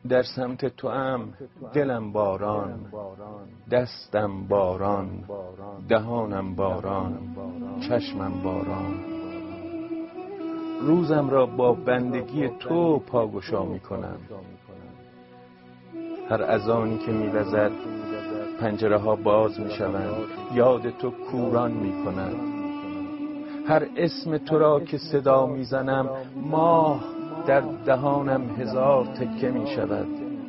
در سمت توام دلم باران، دستم باران، دهانم باران، چشمم باران. روزم را با بندگی تو پاگشا می کنم. هر اذانی که می وزد پنجره ها باز می شوند، یاد تو کوران می کند. هر اسم تو را که صدا می زنم، ماه در دهانم هزار تکه می شود.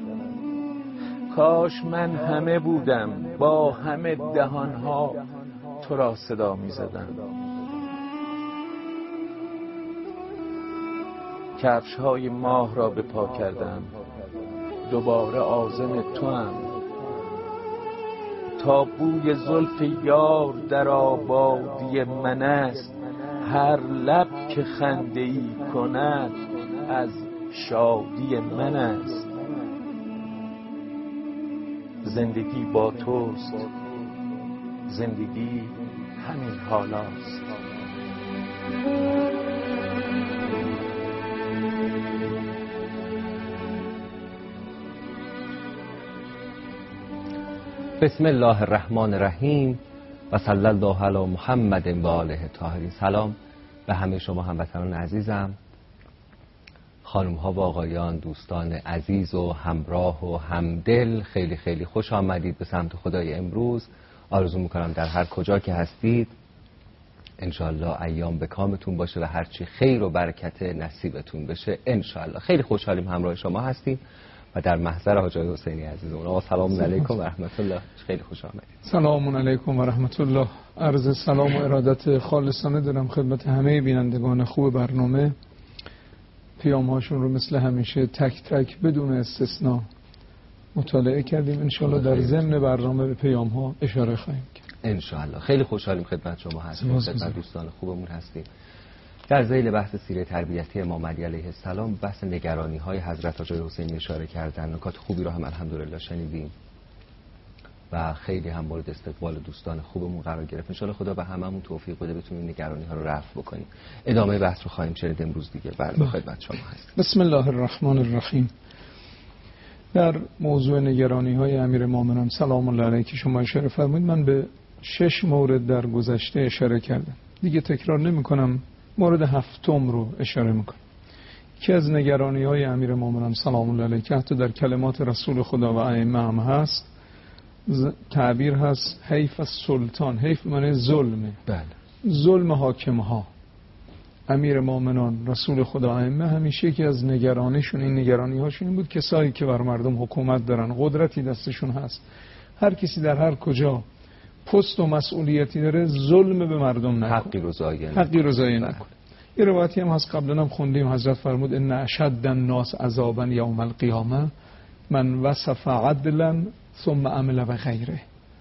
کاش من همه بودم، با همه دهانها تو را صدا می زدم. کفش های ماه را به پا کردم، دوباره عازم توام. تا بوی زلف یار در آبادی من است، هر لب که خنده‌ای کند از شادی من است. زندگی با توست، زندگی همین حالاست. بسم الله الرحمن الرحیم و صلی الله علی محمد و آله الطاهرین. سلام به همه شما هموطنان عزیزم، خانم ها و آقایان، دوستان عزیز و همراه و همدل. خیلی خیلی خوش آمدید به سمت خدای امروز. آرزو میکنم در هر کجا که هستید انشالله ایام به کامتون باشه و هرچی خیر و برکت نصیبتون بشه انشالله. خیلی خوشحالیم همراه شما هستیم و در محضر حاج آقای حسینی عزیزمون. آقا سلام علیکم و رحمت الله. خیلی خوش آمدید. سلام علیکم و رحمت الله. عرض سلام و ارادت خالصانه دارم خدمت همه بینندگان خوب برنامه. پیام هاشون رو مثل همیشه تک تک بدون استثناء مطالعه کردیم. انشالله در ضمن برنامه به پیام ها اشاره خواهیم کرد انشالله. خیلی خوشحالیم خدمت شما هستیم، خدمت دوستان خوبمون هستیم. در ذیل بحث سیره تربیتی امام علی علیه السلام بحث نگرانی های حضرت حاج حسینی اشاره کردن. نکات خوبی رو هم الحمدلله شنیدیم و خیلی هم مورد استقبال دوستان خوبمون قرار گرفت. ان شاءالله خدا به هممون توفیق بده بتونیم نگرانی ها رو رفع بکنیم. ادامه بحث رو خواهیم شنید امروز دیگه. برای خدمت شما هستیم. بسم الله الرحمن الرحیم. در موضوع نگرانی های امیرالمومنین سلام الله علیه که شما اشاره فرمودید، من به 6 مورد در گذشته اشاره کردم، دیگه تکرار نمی کنم. مورد هفتم رو اشاره میکنم که از نگرانی های امیرالمومنین سلام الله علیه که حتی در کلمات رسول خدا و ائمه هم هست، تعبیر هست حیف السلطان. حیف معنی ظلمه. بله. ظلم حاکم ها. امیرالمومنین رسول خدا ائمه همیشه که از نگرانیشون، این نگرانی هاشون این بود کسایی که بر مردم حکومت دارن، قدرتی دستشون هست، هر کسی در هر کجا پست و مسئولیتی داره ظلم به مردم نکنه، حقی رو ضایع نکنه. یه روایتی هم هست قبلا هم خوندیم، حضرت فرمود ان اشد الناس عذابا یوم القیامه من وصف عدلا ثم عمل بغیره.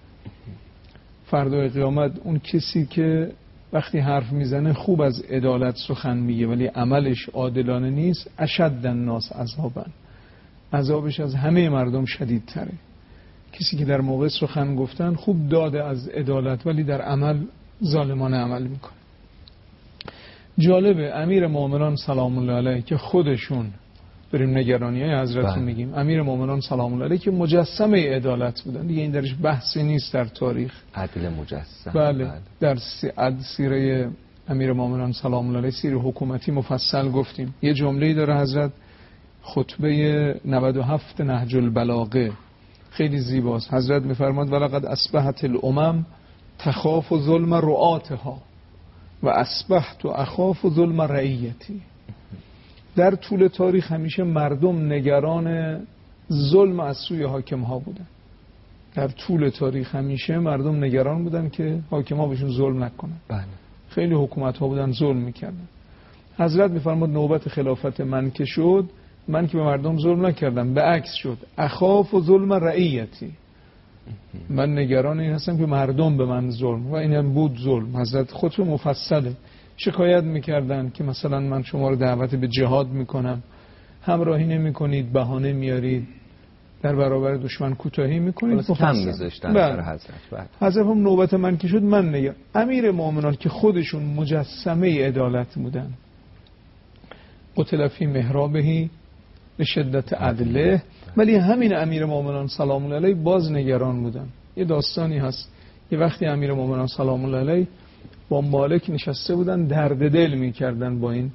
فردای قیامت اون کسی که وقتی حرف میزنه خوب از عدالت سخن میگه ولی عملش عادلانه نیست، اشد الناس عذابا، عذابش از همه مردم شدیدتره. کسی که در موقع سخن گفتن خوب داده از عدالت ولی در عمل ظالمانه عمل میکنه. جالبه امیرالمومنین سلام الله علیه که خودشون، بریم نگرانی های حضرت رو میگیم، امیرالمومنین سلام الله علیه که مجسمه عدالت بودن دیگه، این درش بحثی نیست در تاریخ. عدل مجسم. بله. در سیره امیرالمومنین سلام الله علیه، سیره حکومتی مفصل گفتیم. یه جمله‌ای داره حضرت، خطبه 97 نهج البلاغه، خیلی زیباست. حضرت میفرماد ولقد اصبحت الامم تخاف ظلم رعاتها و اصبحت اخاف ظلم رعیتی. در طول تاریخ همیشه مردم نگران ظلم از سوی حاکم ها بودن. در طول تاریخ همیشه مردم نگران بودن که حاکم ها بهشون ظلم نکنن. بله. خیلی حکومت ها بودن ظلم میکردن. حضرت میفرماد نوبت خلافت من که شد، من که به مردم ظلم نکردم، به عکس شد اخاف و ظلم رعیتی. من نگران این هستم که مردم به من ظلم، و این هم بود ظلم. حضرت خود رو مفصله شکایت میکردن که مثلا من شما رو دعوت به جهاد میکنم، همراهی نمیکنید، بهانه میارید، در برابر دشمن کوتاهی میکنید. کم میذاشتن سر حضرت. حضرت هم نوبت من که شد من نگران. امیرالمومنین که خودشون مجسمه عدالت بودن، قتل فی محرابه به شدت عدله. ولی همین امیرالمومنین سلام الله علیه باز نگران بودن. یه داستانی هست، یه وقتی امیرالمومنین سلام الله علیه با مالک نشسته بودن، درد دل می‌کردن با این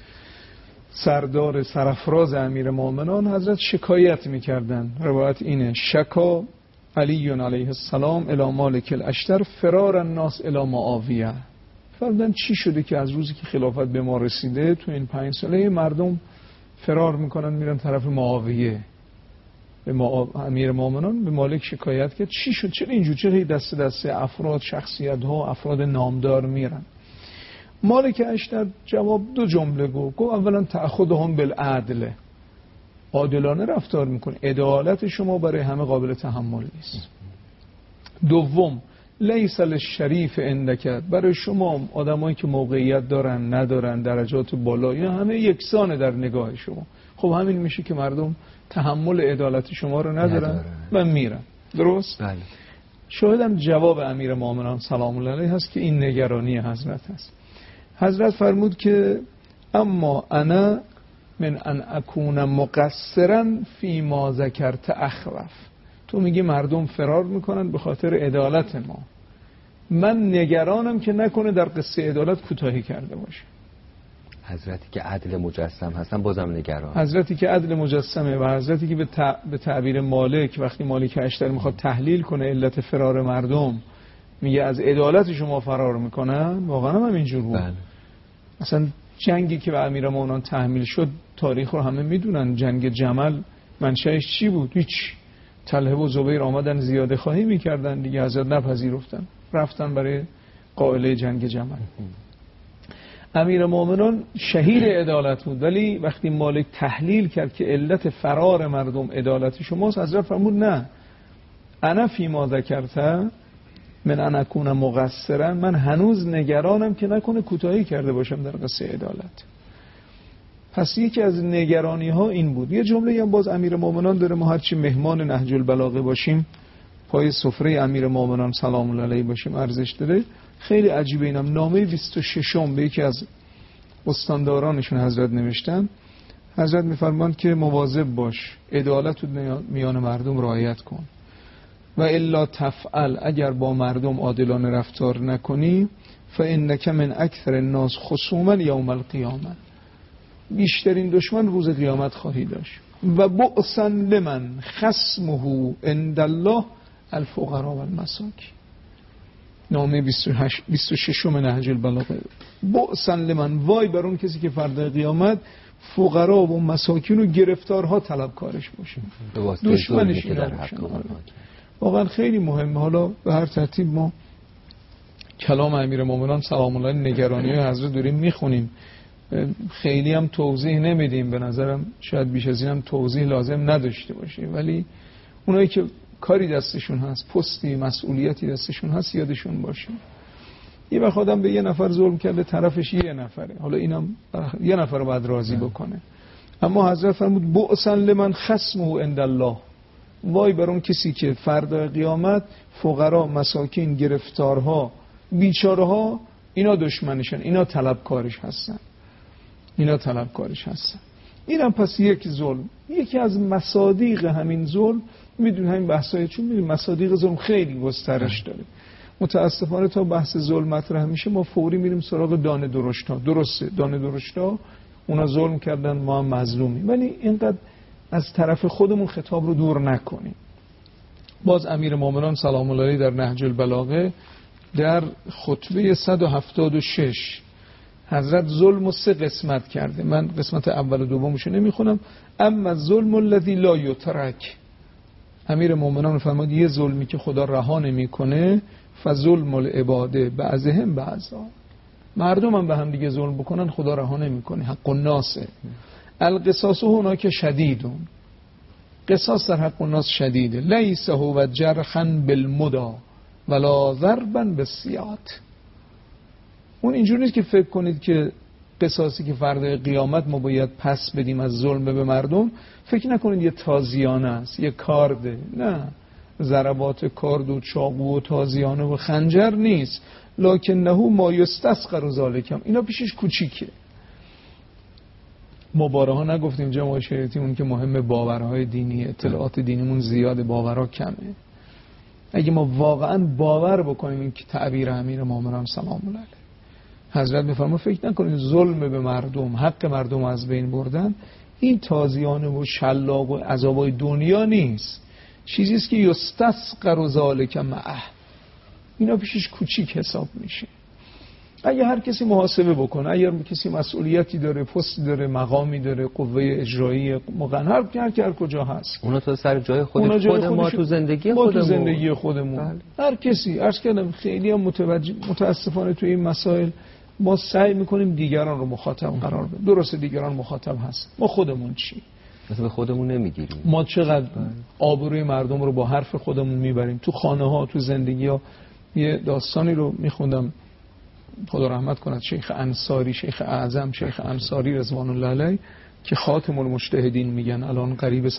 سردار سرافراز امیرالمومنین. حضرت شکایت می‌کردن، روایت اینه: شکا علی علیه السلام الی مالک الاشتر فرار الناس الی معاویه. فرمودن چی شده که از روزی که خلافت به ما رسیده تو این 5 ساله مردم فرار میکنن میرن طرف معاویه. به امیرالمومنین به مالک شکایت کرد چی شد، چرا اینجور، چرا دست افراد، شخصیت ها، افراد نامدار میرن؟ مالک اشتر جواب 2 جمله گفت. اولا تأخذهم بالعدل، عادلانه رفتار میکنه، عدالت شما برای همه قابل تحمل نیست. دوم لیس للشریف عندک، برای شما آدمایی که موقعیت دارن ندارن، درجات بالا، اینا همه یکسانه در نگاه شما. خب همین میشه که مردم تحمل عدالت شما رو ندارن و میرن. درست؟ بله. شاهدم جواب امیرالمومنین سلام الله علیه هست که این نگرانی حضرت هست. حضرت فرمود که اما انا من ان اکون مقصرا فی ما ذکرت اخوف. تو میگی مردم فرار میکنن به خاطر عدالت ما، من نگرانم که نکنه در قصه عدالت کوتاهی کرده باشه. حضرتی که عدل مجسم هستن بازم نگران، حضرتی که عدل مجسمه و حضرتی که به تعبیر مالک وقتی مالک اشتر میخواد تحلیل کنه علت فرار مردم میگه از عدالت شما فرار میکنن، واقعا هم اینجور بود. بله. اصلا جنگی که به امیرالمومنین تحمیل شد تاریخ رو همه میدونن. جنگ جمل منشأش چی بود؟ هیچ. طلحه و زبیر آمدن زیاده خواهی میکردن دیگه، حضرت نپذیرفتن، رفتن برای قائله جنگ جمل. امیرالمومنین شهیر عدالت بود، ولی وقتی مالک تحلیل کرد که علت فرار مردم عدالت شماست، حضرت فرمود نه، انا فی ما ذکرت من ان اکون مقصرا، من هنوز نگرانم که نکنه کوتاهی کرده باشم در قصه عدالت. پس یکی از نگرانی ها این بود. یه جمله هم باز امیرالمومنین داره، ما هرچی مهمان نهج البلاغه باشیم، پای سفره امیرالمومنین سلام الله علیه باشیم، ارزش داره. خیلی عجیبه. اینم نامه 26 به یکی از استاندارانشون حضرت نوشتن. حضرت میفرماند که مواظب باش، عدالت رو میان مردم رعایت کن و الا تفعل، اگر با مردم عادلانه رفتار نکنی فانک من اکثر الناس خصوما یوم القیامه، بیشترین دشمن روز قیامت خواهی داشت. و بؤسا لمن خصمه عند الله الفقراء والمساکین. نامه 26 نهج البلاغه. بؤسا لمن، وای بر اون کسی که فردا قیامت فقرا و مساکین و گرفتارها طلبکارش باشه، دشمنش اینا باشه. واقعا خیلی مهمه. حالا به هر ترتیب ما کلام امیرالمومنین سلام الله علیه نگرانی های حضرت داریم میخونیم، خیلی هم توضیح نمیدیم، به نظرم شاید بیش از این هم توضیح لازم نداشته باشه، ولی اونایی که کاری دستشون هست، پستی مسئولیتی دستشون هست، یادشون باشه. یه وقت آدم به یه نفر ظلم کرده، طرفش یه نفره، حالا اینم یه نفر رو باید راضی بکنه. اما حضرت فرمود بؤسا لمن خصمه عند الله، وای بر اون کسی که فردا قیامت فقرا، مساکین، گرفتارها، بیچاره‌ها اینا دشمنشن، اینا طلبکارش هستن، اینا طلبکارش هستن. اینم پس یک ظلم. یکی از مصادیق همین ظلم، میدونید همین بحثای، چون میدونید مصادیق ظلم خیلی گسترش داره. متاسفانه تا بحث ظلم مطرح میشه ما فوری میریم سراغ دانه درشت‌ها. درسته دانه درشت‌ها اونا ظلم کردن، ما هم مظلومیم، ولی اینقدر از طرف خودمون خطاب رو دور نکنیم. باز امیرالمومنین سلام الله علیه در نهج البلاغه در خطبه 176 حضرت ظلم رو 3 قسمت کرده. من قسمت اول و دومش رو نمیخونم. اما الظلم الذی لا یترک، امیرالمومنین فرمود یه ظلمی که خدا رها نمیکنه، فظلم العباد بعضهم بعضا، مردم هم به هم دیگه ظلم بکنن خدا رها نمیکنه، حق الناس. القصاص هناک شدیدون، قصاص در حق الناس شدیده. لیس هو جرحا بالمدا ولا ضربا بالسیات. اون اینجوری نیست که فکر کنید که قصاصی که فردا قیامت ما باید پس بدیم از ظلم به مردم، فکر نکنید یه تازیانه است، یه کارده. نه، ضربات کارد و چاقو و تازیانه و خنجر نیست. لکنه ما یستسخر ذالکم، اینا پیشش کوچیکه. ما بارها نگفتیم جماعت شریعتی اون که مهم باورهای دینی، اطلاعات دینیمون زیاده، باورها کمه. اگه ما واقعا باور بکنیم این که تعبیر امیرالمومنین سلام الله علیه حضرت میفرما فکر نکنید ظلم به مردم، حق مردم از بین بردن، این تازیانه و شلاق و عذابای دنیا نیست، چیزی است که یستسقر ذالک معه، اینا پیشش کوچیک حساب میشه. اگه هر کسی محاسبه بکنه، اگر کسی مسئولیتی داره، پستی داره، مقامی داره، قوه اجرایی مقنن، هر کجا هست، اونا تو سر جای خود ما تو زندگی خودمون، تو زندگی خودمون هر کسی. عرض کردم خیلی هم متاسفانه تو این مسائل ما سعی میکنیم دیگران رو مخاطب قرار بدیم. درسته دیگران مخاطب هست، ما خودمون چی؟ مثلا به خودمون نمیگیریم. ما چقدر آبروی مردم رو با حرف خودمون میبریم تو خانه ها، تو زندگی ها. یه داستانی رو میخوندم، خدا رحمت کند، شیخ انصاری، شیخ اعظم شیخ انصاری رضوان الله علیه که خاتم المجتهدین میگن، الان قریب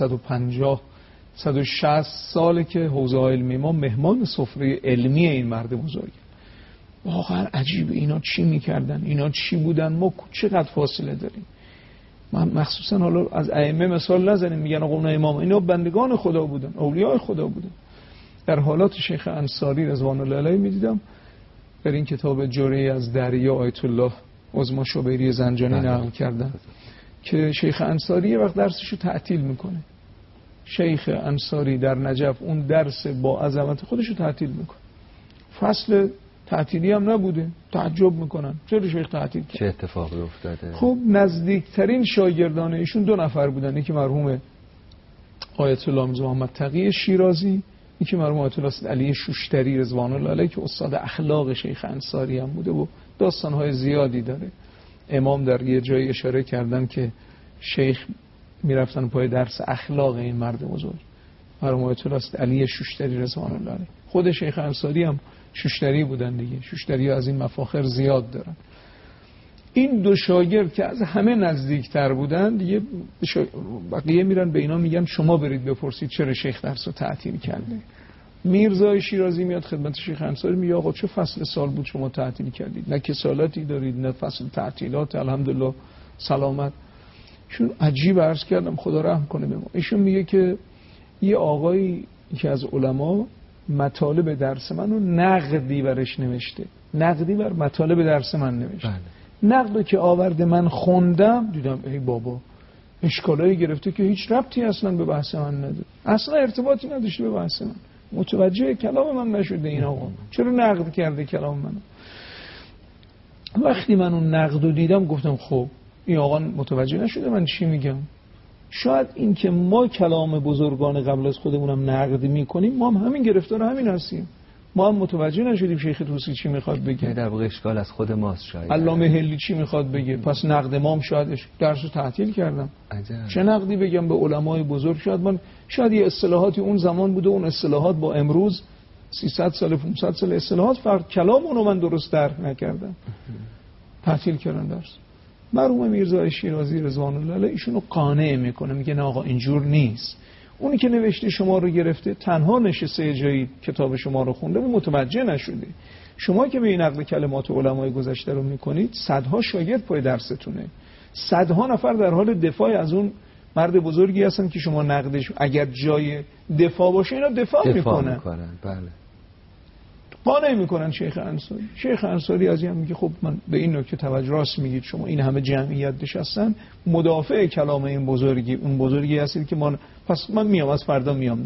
150-160 ساله که حوزه علمی ما مهمان سفره علمی این مرد بزرگ. واقعا عجیب، اینا چی میکردن، اینا چی بودن، ما چقدر فاصله داریم. من مخصوصا حالا از ائمه مثال نزنیم، میگن آقا اون امام، اینا بندگان خدا بودن، اولیاء خدا بودن. در حالات شیخ انصاری رضوان الله علیه میدیدم در این کتاب جرعه از دریا آیت الله عظما شبیری زنجانی نقل کردن که شیخ انصاری یه وقت درسشو تعطیل میکنه. شیخ انصاری در نجف اون درس با عظمت خودشو تعطیل میکنه. فصل تعطیلی هم نبوده، تعجب میکنن چرا شیخ تعطیل کرد، چه اتفاقی افتاده. خب نزدیکترین شاگردان ایشون 2 نفر بودن، یکی مرحوم آیت الله میرزا محمد تقی شیرازی، یکی مرحوم آیت الله علی شوشتری رضوان الله علیه که استاد اخلاق شیخ انصاری هم بوده و داستان‌های زیادی داره. امام در یه جایی اشاره کردن که شیخ میرفتن پای درس اخلاق این مرد بزرگ، مرحوم آیت الله علی شوشتری رضوان الله علیه. خود شیخ انصاری هم شوشتری بودن دیگه، شوشتری از این مفاخر زیاد دارن. این 2 شاگرد که از همه نزدیکتر بودن دیگه، بقیه میرن به اینا میگن شما برید بپرسید چرا شیخ درسو تعطیل کرده. میرزای شیرازی میاد خدمت شیخ انصاری میگه آقا چه فصل سال بود شما تعطیل کردید، نه کسالتی دارید نه فصل تعطیلات، الحمدلله سلامت. ایشون عجیب عرض کردم خدا رحم کنه به ما، ایشون میگه که یه آقایی که از علما مطالب درس منو نقدی برش نوشته، نقدی بر مطالب درس من نوشته. نقدو که آورده من خوندم دیدم ای بابا اشکالایی گرفته که هیچ ربطی اصلا به بحث من نداره، اصلا ارتباطی نداشته به بحث من، متوجه کلام من نشده این آقا، چرا نقد کرده کلام منو. وقتی من اون نقدو دیدم گفتم خب این آقا متوجه نشده من چی میگم. شاید این که ما کلام بزرگان قبل از خودمونم نقد میکنیم ما هم همین گرفتار همین هستیم، ما هم متوجه نشدیم شیخ طوسی چی میخواد بگه، در واقع اشکال از خود ماست. شاید علامه هلی چی میخواد بگه، پس نقد ما هم شاید درسو تعطیل کردم. عجب. چه نقدی بگم به علمای بزرگ؟ شاید یه اصطلاحاتی اون زمان بوده، اون اصطلاحات با امروز 300 سال 500 سال اصطلاحات فرق، کلام اونو من درست درک نکردم، تعطیل کردم درس. مرحوم میرزا شیرازی رضوان الله علیه ایشونو قانع میکنه، میگه نه آقا اینجور نیست، اونی که نوشته شما رو گرفته تنها نشسته جایی کتاب شما رو خونده و متوجه نشده. شما که به این نقل کلمات علمای گذشته رو میکنید صدها شاگرد پای درستونه، صدها نفر در حال دفاع از اون مرد بزرگی هستن که شما نقدش اگر جای دفاع باشه اینا دفاع میکنن. بله. قانع میکنن شیخ انصاری. شیخ انصاری از این میگه خب من به این نکته توجه، راست میگید شما این همه جمعیت نشستن مدافع کلام این بزرگی، اون بزرگی هستید که پس من میام از فردا میام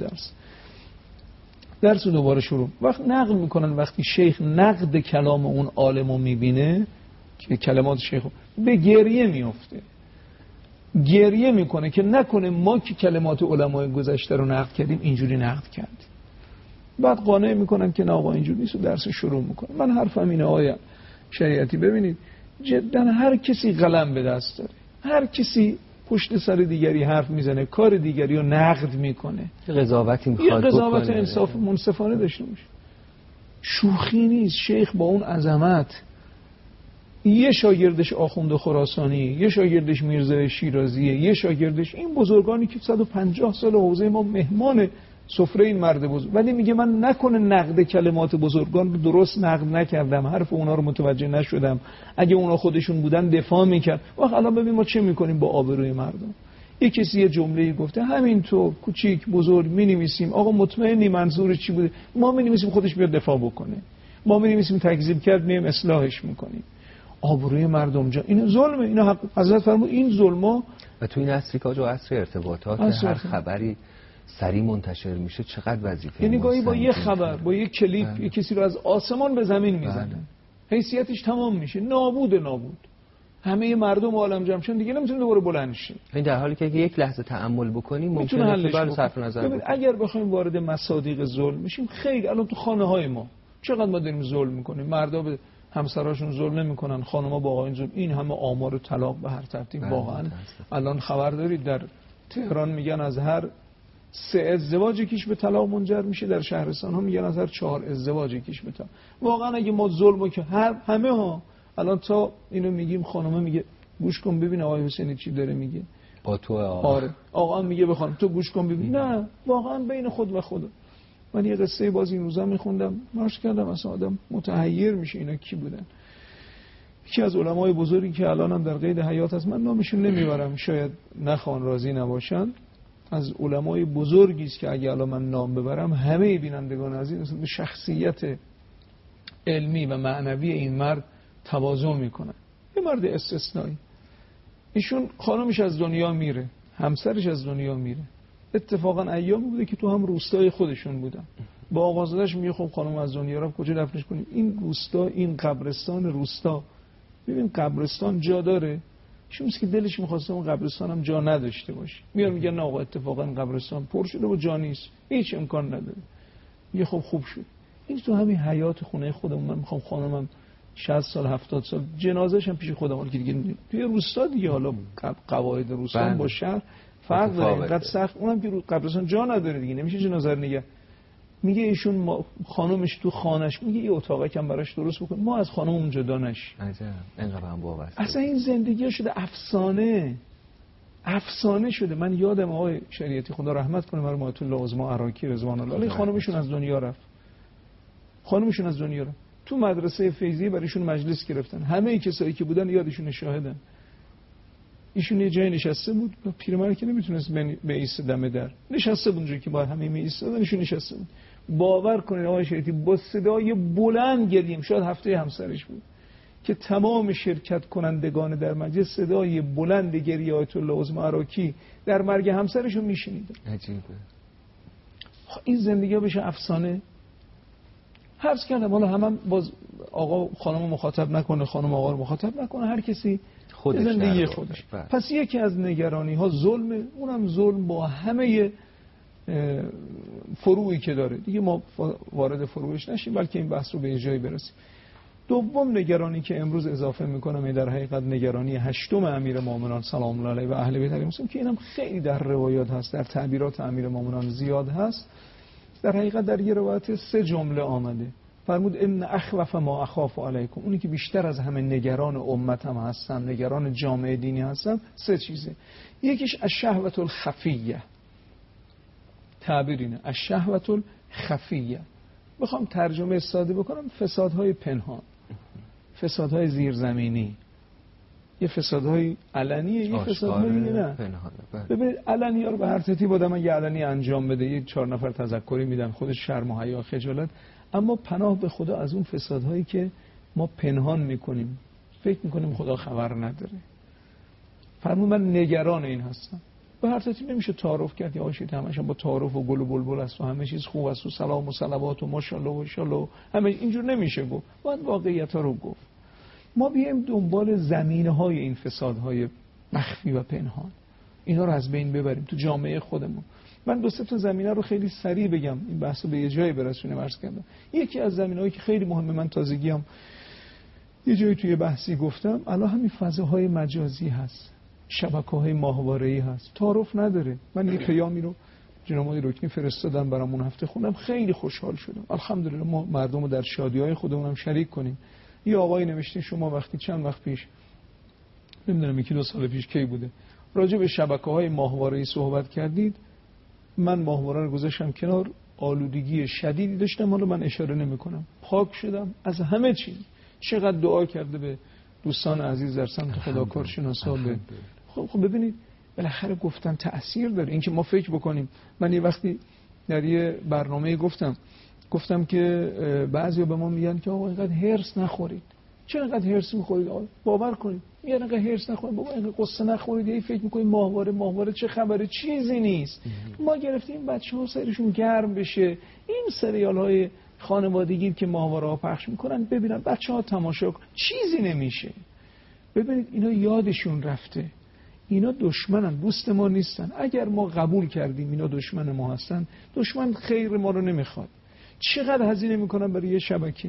درس دوباره شروع. وقت نقل میکنن وقتی شیخ نقد کلام اون عالمو میبینه که کلمات شیخ به گریه میفته، گریه میکنه که نکنه ما که کلمات علمای گذشته رو نقد کردیم اینجوری نقد کردیم. بعد قانع میکنن که نه آقا اینجوری نیست و درس شروع میکنه. من حرفم اینه آیا شریعتی ببینید جدا هر کسی قلم به دست داره، هر کسی پشت سر دیگری حرف میزنه، کار دیگری رو نقد میکنه، قضاوتی میخواد یه قضاوت انصاف منصفانه داشته باشه. شوخی نیست. شیخ با اون عظمت، یه شاگردش آخوند خراسانی، یه شاگردش میرزا شیرازیه، یه شاگردش این بزرگانی که 150 سال حوزه ما مهمان سفره این مرد بزرگ. ولی میگه من نکنه نقد کلمات بزرگان رو درست نقد نکردم، حرف اونا رو متوجه نشدم، اگه اونا خودشون بودن دفاع میکرد. وقت الان ببین ما چه میکنیم با آبروی مردم. یه کسی یه جمله‌ای گفته همینطور کوچیک بزرگ مینویسیم، آقا مطمئنی منظور چی بوده؟ ما مینویسیم خودش بیاد دفاع بکنه، ما مینویسیم تکذیب کرد میایم اصلاحش میکنیم. آبروی مردم جا این ظلمه. اینا حق حضرت فرمود این ظلما. و تو این عصری که عصر ارتباطات هر خبری سریع منتشر میشه چقدر وظیفه یعنی گاهی با یه خبر با یه کلیپ یه کسی رو از آسمان به زمین میزنن، حیثیتش تمام میشه، نابود. همه مردم عالم جمع شدن دیگه نمیتونه دوباره بلند شه. این در حالی که یک لحظه تأمل بکنیم ممکنه حل صرف نظر بکنیم. اگر بخوایم وارد مصادیق ظلم میشیم خیلی الان تو خانه های ما چقدر ما داریم ظلم میکنیم. مردا به همسراشون ظلم نمیکنن، خانم‌ها با آقایون ظلم. این همه آمار طلاق به هر ترتیب واقعا الان خبر دارید در تهران میگن از هر 3 ازدواج یکیش به طلاق منجر میشه، در شهرستان ها میگن از هر 4 ازدواج یکیش به طلاق. واقعا اگه ما ظلمو که همه ها الان تا اینو میگیم خانم میگه گوش کن ببین آقای حسینی چی داره میگه با تو آره آقا میگه بخوام تو گوش کن ببین. نه واقعا بین خود و خدا. من یه قصه باز این روزا میخوندم مارش کردم اصلا آدم متحیر میشه اینا کی بودن. یکی از علمای بزرگی که الان هم در قید حیات هست، من نامشون نمیبرم شاید نخوان راضی نباشن، از علمای بزرگی است که اگه الان من نام ببرم همه بینندگان عزیز به شخصیت علمی و معنوی این مرد تواضع میکنن. یه مرد استثنایی. ایشون خانمش از دنیا میره، همسرش از دنیا میره. اتفاقا ایام بوده که تو هم روستای خودشون بودن. با آقازاده‌اش میگه خب خانم از دنیا رفت کجا دفنش کنیم؟ این روستا، این قبرستان روستا، ببین قبرستان جا داره. ایشون که دلش می‌خواسته اون قبرستان هم جا نداشته باشه. میگه نه آقا اتفاقا قبرستان پر شده و جا نیست، هیچ امکان نداره. میگه خب خوب شد. این تو همین حیات خونه خودمون من میخوام خانمم 60 سال 70 سال جنازه‌ش هم پیش خودم که دیگه توی روستا دیگه، حالا قواعد روستا با شهر فرق داره، اینقدر سخت. اونم که رو قبرستان جا نداره دیگه، نمیشه جنازه رو نگه. میگه ایشون خانمش تو خانش میگه یه اتاقی کم براش درست بکن، ما از خانممون جدا نشیم. عجب اینقدر هم وابسته. اصلا این زندگی شده افسانه شده. من یادم آقای شریعتی خدا رحمت کنه مرحوم آیت الله عظما عراقی رضوان الله، خانمشون از دنیا رفت. تو مدرسه فیضی برایشون مجلس گرفتن، همه کسایی که بودن یادشون شاهدن. ایشون یه جای نشسته بود، پیرمرد که نمیتونست به ایست دم در نشسته بود اونجوری که باید همه می ایستادن، ایشون نشسته بود. باور کنید آقای شریعتی با صدای بلند گریم، شاید هفته همسرش بود که تمام شرکت کنندگان در مجلس صدای بلند گریه آیت الله عظما عراقی در مرگ همسرشون میشنیدن. عجیبه. این زندگی بشه افسانه. حرف کردم حالا هم باز آقا خانم مخاطب نکنه، خانم آقا رو مخاطب نکنه، هر کسی زندگی خودش. پس یکی از نگرانی ها ظلمه، اونم ظلم با همه فروعی که داره. دیگه ما وارد فروعش نشیم بلکه این بحث رو به جایی برسیم. دوم نگرانی که امروز اضافه میکنم در حقیقت نگرانی هشتم امیرالمومنین سلام الله علیه و اهل بیت مسلم که اینم خیلی در روایات هست، در تعبیرات امیرالمومنین زیاد هست. در حقیقت در یه روایت 3 جمله آمده. فرمود ان اخوف ما اخاف علیکم، اونی که بیشتر از همه نگران امتم هستم، نگران جامعه دینی هستم، 3 چیزه. یکیش الشهوة الخفیه، تعبیر اینه الشهوة الخفیه. بخوام ترجمه ساده بکنم فسادهای پنهان، فسادهای زیرزمینی، یه فسادهای علنیه، یه فسادهای نه پنهانه. ببینید علنی ها رو به هر ترتیب آدم اگه علنی انجام بده یه 4 نفر تذکری میدن، خودش شرم و حیا خجالت، اما پناه به خدا از اون فسادهایی که ما پنهان میکنیم، فکر میکنیم خدا خبر نداره. فرمود من نگران این هستم. به هر ترتیب نمیشه تعارف کرد، یا آشید همش با تعارف و گل و بلبل است و همه چیز خوب است و سلام و صلوات و ماشاءالله و انشالله، همه اینجور نمیشه گفت، باید واقعیت ها رو گفت. ما بیایم دنبال زمینه‌های این فسادهای مخفی و پنهان، اینا رو از بین ببریم تو جامعه خودمون. من 2-3 تا زمینه رو خیلی سریع بگم این بحثو به یه جایی برسونیم عرض کردم. یکی از زمینه‌هایی که خیلی مهمه، من تازگیام یه جایی توی بحثی گفتم، الان همین فضاهای مجازی هست، شبکه‌های ماهواره‌ای هست، تعارف نداره. من یه پیامی رو جناب آقای رکنی فرستادم برامون هفته خوندم، خیلی خوشحال شدم. الحمدلله ما مردم رو در شادی‌های خودمون هم شریک کنیم. یه آقای نوشته شما وقتی چند وقت پیش، نمیدونم 1-2 سال پیش کی بوده، راجع به شبکه‌های ماهواره‌ای صحبت کردید، من ماهواره رو گذاشتم کنار، آلودگی شدیدی داشتم، حالا من اشاره نمی‌کنم، پاک شدم از همه چیز. چقدر دعا کرده به دوستان عزیز در سمت خدا کارشناسا. خب ببینید بالاخره گفتن تأثیر داره. اینکه ما فکر بکنیم، من یه وقتی در یه برنامه گفتم که بعضیا به ما میگن که آقا اینقدر هرس نخورید. چرا اینقدر هرس میخورید؟ آقا باور کنید میگن اینقدر هرس نخورید، بابا اینقدر قصه نخورید. یه فکر میکنید ماهواره چه خبره، چیزی نیست. ما گرفتیم بچه‌ها سرشون گرم بشه، این سریال‌های خانوادگی که ماهواره ها پخش میکنن ببینن، بچه‌ها تماشا کنن، چیزی نمیشه. ببینید اینا یادشون رفته، اینا دشمنن، دوست ما نیستن. اگر ما قبول کردیم اینا دشمن ما هستن، دشمن خیر ما رو نمیخواد. چقدر هزینه میکنن برای یه شبکه؟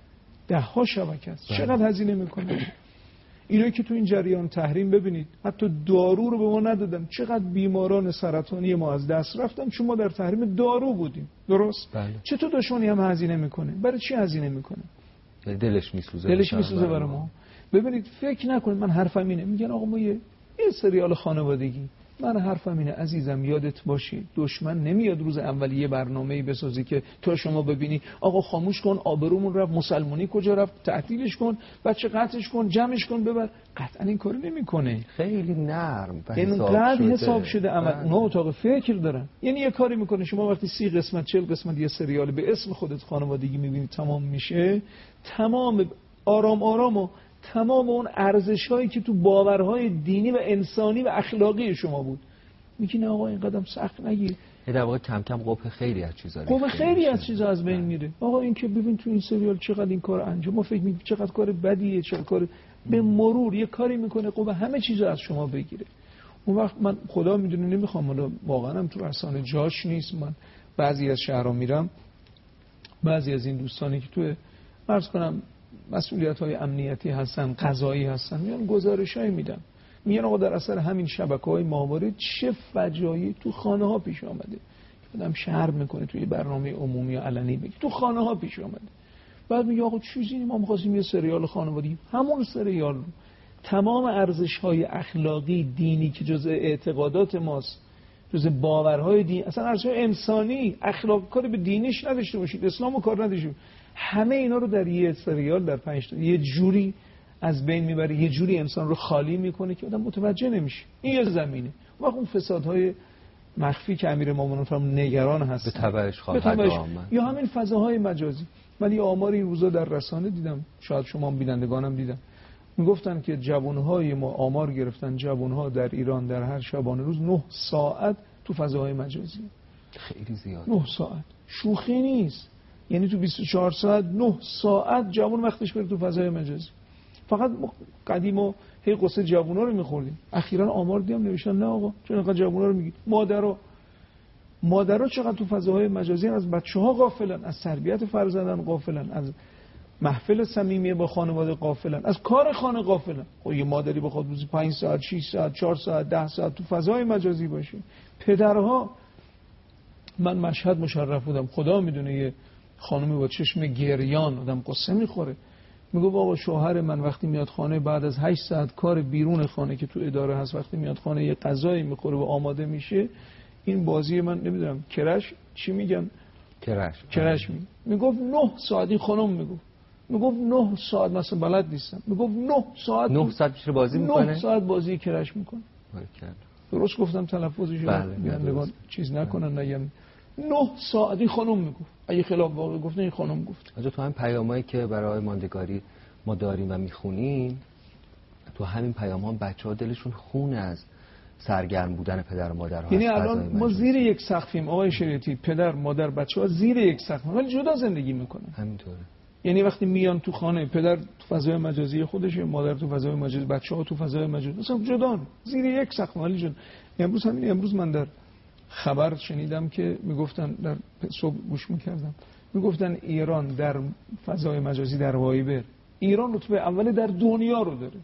10 شبکه است. چقدر هزینه میکنن اینا که تو این جریان تحریم. ببینید حتی دارو رو به ما ندادن. چقدر بیماران سرطانی ما از دست رفتن چون ما در تحریم دارو بودیم. درست؟ بله. چطور دشمنی هم هزینه میکنه؟ برای چی هزینه میکنه؟ دلش میسوزه برای ما. ببینید فکر نکنید من حرفم اینه، میگن آقا ما یه سریال خانوادگی. من حرفم اینه عزیزم، یادت باشه دشمن نمیاد روز اولیه برنامه‌ای بسازی که تو شما ببینی آقا خاموش کن، آبرومون رفت، مسلمانی کجا رفت، تعطیلش کن، بچه قطعش کن، جمعش کن، ببر. قطعا این کارو نمیکنه. خیلی نرم و حساب شده عمل. اونا اتاق فکر دارن. یعنی یه کاری میکنه، شما وقتی 30 قسمت 40 قسمت یه سریال به اسم خودت خانوادگی میبینید تمام میشه، تمام آرام و تمام اون ارزش‌هایی که تو باورهای دینی و انسانی و اخلاقی شما بود، میگی نه آقا این قدم سخت نگیر. در واقع کم کم قبح خیلی از چیزا از بین میره. آقا این که ببین تو این سریال چقدر این کار انجام، ما فکر می‌کنیم چقدر کار بدیه، چقدر کار به مرور یه کاری میکنه قبح همه چیزا از شما بگیره. اون وقت من خدا میدونه نمیخوام، واقعا هم تو رسانه جاش نیست. من بعضی از شهرها میرم، بعضی از این دوستانی که تو عرض کنم مسئولیت‌های امنیتی هستن، قضایی هستن، میان گزارش‌های میدن، میگن آقا در اثر همین شبکه‌های ماهواره چه فجایعی تو خانه‌ها پیش آمده. آدم شرم میکنه توی برنامه عمومی یا علنی بگه تو خانه‌ها پیش آمده. بعد میگه آقا چیزی ما می‌خواستیم یه سریال خانوادگی، همون سریال رو تمام ارزش‌های اخلاقی دینی که جزء اعتقادات ماست، جزء باورهای دین، اصلا ارزش‌های انسانی، اخلاق کاری به دینیش نداشته باشید، اسلامو کار نداشته، همه اینا رو در یه سریال در 5 تا یه جوری از بین میبره، یه جوری انسان رو خالی میکنه که آدم متوجه نمیشه. این یه زمینه. وقت اون فسادهای مخفی که امیرالمومنین فرمود نگران هست به تبعش خواهد آمد، یا همین فضاهای مجازی. من یه آمار این روزا در رسانه دیدم، شاید شما بینندگانم دیدن، میگفتن که جوانهای ما آمار گرفتن، جوانها در ایران در هر شبانه روز 9 ساعت تو فضاهای مجازی. خیلی زیاد. 9 ساعت شوخی نیست. یعنی تو 24 ساعت 9 ساعت جوان وقتش بره تو فضای مجازی. فقط قدیما هی قصه جوونا رو می‌خوردیم. اخیراً آمار دیدم نوشتن نه آقا چون اینقدر جوونا رو میگید. مادرها چقدر تو فضاهای مجازی از بچه‌ها غافلن، از تربیت فرزندان غافلن، از محفل صمیمی با خانواده غافلن، از کار خانه غافلن. خب یه مادری بخواد روزی 5 ساعت 6 ساعت 4 ساعت 10 ساعت تو فضای مجازی باشه. پدرها، من مشهد مشرف بودم، خدا میدونه یه خانمی با چشم گریان آدم قصه میخوره، میگه بابا شوهر من وقتی میاد خانه بعد از 8 ساعت کار بیرون خانه که تو اداره هست، وقتی میاد خانه یه غذایی میخوره و آماده میشه، این بازی من نمیدونم کرش چی میگن، کرش میگفت 9 ساعت. این خانم میگفت 9 ساعت، مثلا بلد نیستم، میگفت 9 ساعت میشه بازی میکنه، 9 ساعت بازی کرش میکنه. درست گفتم تلفظش رو بینندگان چیز نکنن نگم. 9 ساعت این خانم میگفت، اگه خلاف واقع گفت این خانم گفت. آجا تو همین پیامایی که برای ماندگاری ما داریم و میخونیم، تو همین پیام‌ها بچه‌ها دلشون خون از سرگرم بودن پدر و مادرها. یعنی الان ما زیر یک سقفیم آقای شریعتی، پدر مادر بچه‌ها زیر یک سقف ولی جدا زندگی میکنن. همینطوره. یعنی وقتی میان تو خانه، پدر تو فضای مجازی خودشه، مادر تو فضای مجازی، بچه‌ها تو فضای مجازی، مثلا جدا زیر یک سقف ولی جدا. امروز من در خبر شنیدم که میگفتن، در صبح گوش میکردم، میگفتن ایران در فضای مجازی در وایبر، ایران رتبه اول در دنیا رو داره.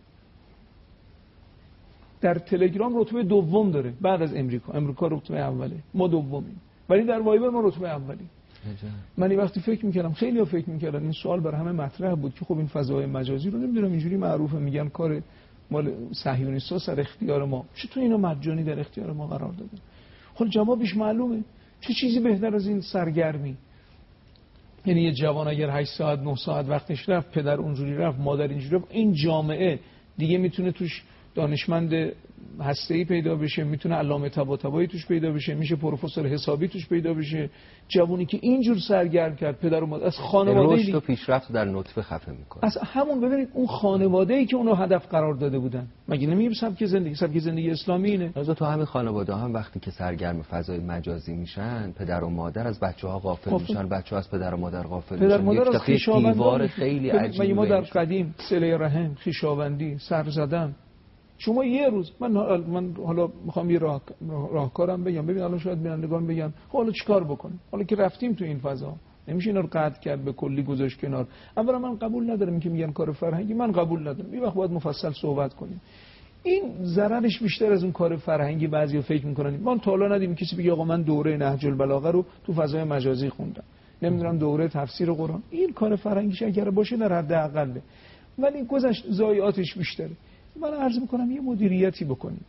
در تلگرام رتبه دوم داره بعد از امریکا رتبه اوله، ما دومیم، ولی در وایبر ما رتبه اولیم. من این وقتی فکر میکردم، خیلی‌ها فکر میکردن، این سوال برای همه مطرح بود که خب این فضای مجازی رو نمیدونم اینجوری معروفه، میگن کار مال صهیونیست‌ها، سر اختیار ما، چطور اینا مجانی در اختیار ما قرار دادن؟ خب جوابش معلومه. چه چیزی بهتر از این سرگرمی؟ یعنی یه جوان اگر 8 ساعت 9 ساعت وقتش رفت، پدر اونجوری رفت، مادر اینجوری رفت، این جامعه دیگه میتونه توش دانشمند هسته‌ای پیدا بشه، میتونه علامه طباطبایی توش پیدا بشه، میشه پروفسور حسابی توش پیدا بشه. جوانی که اینجور سرگرم کرد پدر و مادر، از خانواده رشد و پیشرفت در نطفه خفه میکنه. از همون ببینید اون خانواده‌ای که اونو هدف قرار داده بودن، مگه نمیگیم سبک زندگی اسلامی اینه؟ از تو همین خانواده هم وقتی که سرگرم فضای مجازی میشن، پدر و مادر از بچه‌ها غافل میشن، بچه‌ها از پدر و مادر غافل میشن. پدر مادر از خویشاوندی خیلی عجیبه. ما در قدیم صله رحم، خویشاوندی، سر زدن. شما یه روز من حالا میخوام یه راهکارم بگم، ببین الان شاید بینندگان بگن حالا چیکار بکنیم؟ حالا که رفتیم تو این فضا نمیشه اینا رو قطع کرد، به کلی گذاشت کنار. اولا من قبول ندارم که میگن کار فرهنگی، من قبول ندارم. یه وقت باید مفصل صحبت کنیم. این ضررش بیشتر از اون کار فرهنگی بعضیا فکر میکنن. ما تا حالا ندیدیم کسی بگه آقا من دوره نهج البلاغه رو تو فضای مجازی خوندم، نمیدونم دوره تفسیر قرآن. این کار فرهنگیش اگر باشه در حد اقله، ولی گذشت ضایعاتش بیشتره. من عرض میکنم یه مدیریتی بکنیم،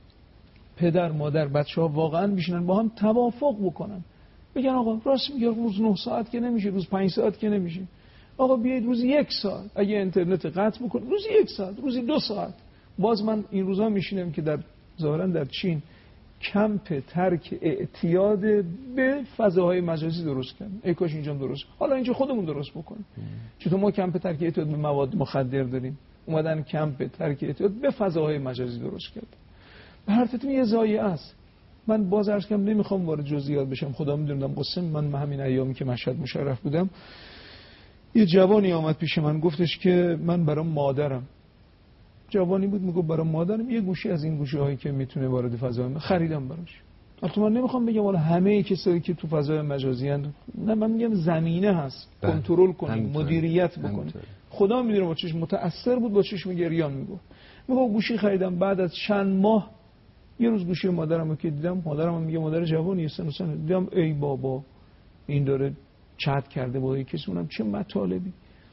پدر مادر بچه‌ها واقعا بشینن با هم توافق بکنن، بگن آقا راست میگه روز 9 ساعت که نمیشه، روز 5 ساعت که نمیشه، آقا بیاید روز 1 ساعت اگه اینترنت قطع بکن، روز 1 ساعت، روزی 2 ساعت. باز من این روزا میشینم که در ظاهرا در چین کمپ ترک اعتیاد به فضاهای مجازی درست کردن. ای کاش اینجا درست، حالا اینجا خودمون درست بکنیم. چطور ما کمپ ترک اعتیاد به مواد مخدر داریم، اومدن کمپ ترک اعتیاد به فضاهای مجازی درست کردن. به هر ترتیب یه ضایعه است. من باز عرض کنم نمیخوام وارد جزئیات بشم، خدا میدونم قصه من همین ایامی که مشهد مشرف بودم، یه جوانی آمد پیش من گفتش که من برام مادرم، جوانی بود میگه برام مادرم یه گوشی از این گوشی‌هایی که میتونه وارد فضا خریدم براش. البته من نمیخوام بگم حالا همه کسایی که تو فضای مجازی ان، نه من میگم زمینه هست، کنترل کنیم، مدیریت بکنیم. خدا میدونه با چش متأثر بود، با چشم گریان میگه گوشی خریدم. بعد از چند ماه یه روز گوشی مادرمو که دیدم، مادرم میگه مادر جوانی سن دیدم، ای بابا این داره چت کرده با کسی، اونم چه مطالبی.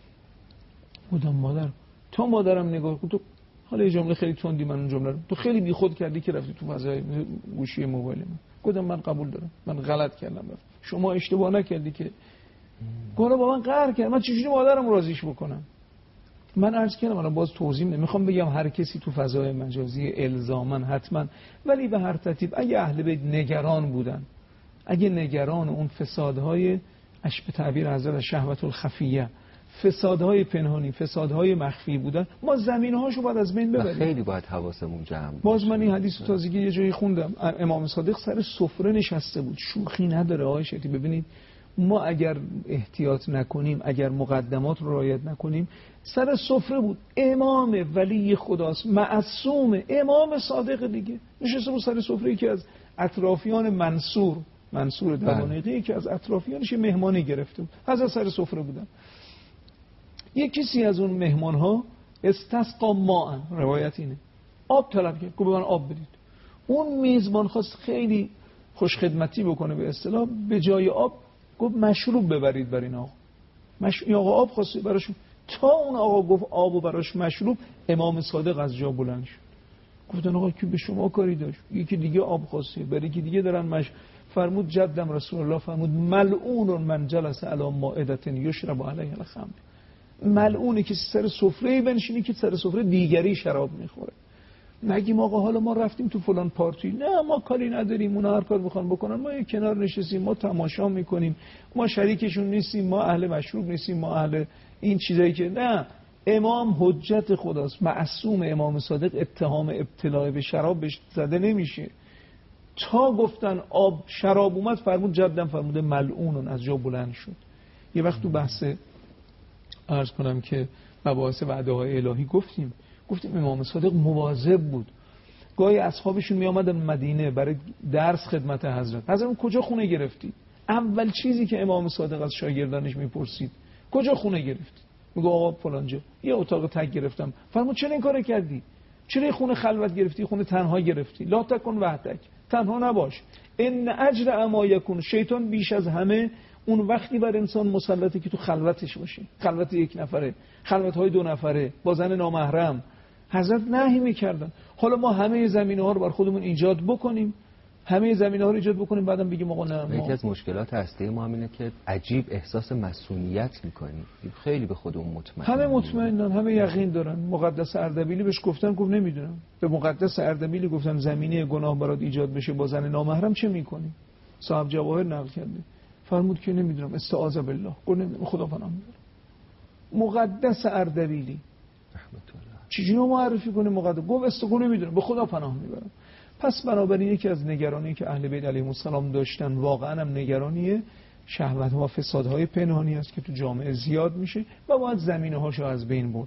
بودم مادر، تا مادرم نگاه کن، تو حالا یه جمله خیلی تندی من اون جمله رو، تو خیلی بیخود کردی که رفتی تو فضای گوشی موبایل من. گفتم من قبول دارم، من غلط کردم، شما اشتباه نکردی که. گفت با من قهر کرد، من چجوری مادرم راضیش بکنم؟ من عرض کردم الان باز توضیح نمیخوام بگم هر کسی تو فضای مجازی الزاما حتما، ولی به هر ترتیب اگه اهل بیت نگران بودن، اگه نگران اون فسادهای به تعبیر حضرت شهوت الخفیه، فسادهای پنهانی، فسادهای مخفی بودن، ما زمینه‌هاشو باید از بین ببریم. خیلی باید حواسمون جمع باشه. باز من این حدیث تازگی یه جایی خوندم، امام صادق سر سفره نشسته بود، شوخی نداره آقای شیخی. ببینید ما اگر احتیاط نکنیم، اگر مقدمات رو رعایت نکنیم، سر سفره بود، امام ولی خداست، معصوم، امام صادق دیگه نشسته بود سر سفره که از اطرافیان منصور دوانیقی که از اطرافیانش مهمانی گرفته بود، از سر سفره بودن. یک کسی از اون مهمان‌ها استسقا ماء، روایت اینه، آب طلب کرد، گفت به من آب بدید. اون میزبان خواست خیلی خوش خدمتی بکنه به اصطلاح، به جای آب گفت مشروب ببرید برای این آقا. این آقا آب خواسته براشون، تا اون آقا گفت آب و براش مشروب، امام صادق از جا بلند شد. گفتن آقا کی به شما کاری داشت؟ یکی دیگه آب خواسته، برای یکی دیگه دارن فرمود جدم رسول الله فرمود ملعون من جلس علی مائدة یشرب علیها الخمر. ملعونی که سر سفره بنشینی که سر سفره دیگری شراب میخوره. نگیم آقا حالا ما رفتیم تو فلان پارتی، نه ما کاری نداریم، اونا هر کار بخوان بکنن، ما یک کنار نشستیم، ما تماشا میکنیم، ما شریکشون نیستیم، ما اهل مشروب نیستیم، ما اهل این چیزایی که نه. امام حجت خداست، معصوم، امام صادق اتهام ابتلا به شراب بهش زده نمیشه. تا گفتن آب شراب اومد فرمود جدم فرموده ملعون، از جا بلند شد. یه وقت تو بحث عرض کنم که مباحث وعده های الهی گفتیم امام صادق مواظب بود. گاهی اصحابشون می آمدن مدینه برای درس خدمت حضرت کجا خونه گرفتی؟ اول چیزی که امام صادق از شاگردانش میپرسید کجا خونه گرفتی؟ میگه آقا فلانجا یه اتاق تک گرفتم. فرمود چرا این کارو کردی؟ چرا خونه خلوت گرفتی؟ خونه تنها گرفتی؟ لا تکن وحدک، تنها نباش. ان اجر اما یکون، شیطان بیش از همه اون وقتی بر انسان مسلطه که تو خلوتش باشه، خلوت یک نفره، خلوت‌های 2 نفره با زن نامحرم. حضرت نهی می‌کردن. حالا ما همه زمینه‌ها رو بر خودمون ایجاد بکنیم، همه زمینه‌ها رو ایجاد بکنیم بعدم بگیم آقا نه. یکی از مشکلات هسته ما اینه که عجیب احساس مسئولیت می‌کنیم، خیلی به خودمون مطمئن. همه مطمئنن، همه یقین دارن. مقدس اردبیلی بهش گفتن گفت نمیدونم. به مقدس اردبیلی گفتم زمینه گناه برات ایجاد بشه با زن نامحرم چه می‌کنی؟ صاحب جواهر نقل کرده. فرمود که نمیدونم، استعاذ بالله. گفت نمیدونم، خدا پناه میبرم. مقدس اردبیلی رحمت الله چجوری معرفی کنه مقدس؟ گفت استقو نمیدونم، به خدا پناه میبرم. پس بنابراین یکی از نگرانی که اهل بیت علیهم السلام داشتن واقعا هم نگرانی شهوت‌ها و فسادهای پنهانی است که تو جامعه زیاد میشه و باید زمینه‌هاشو از بین برد.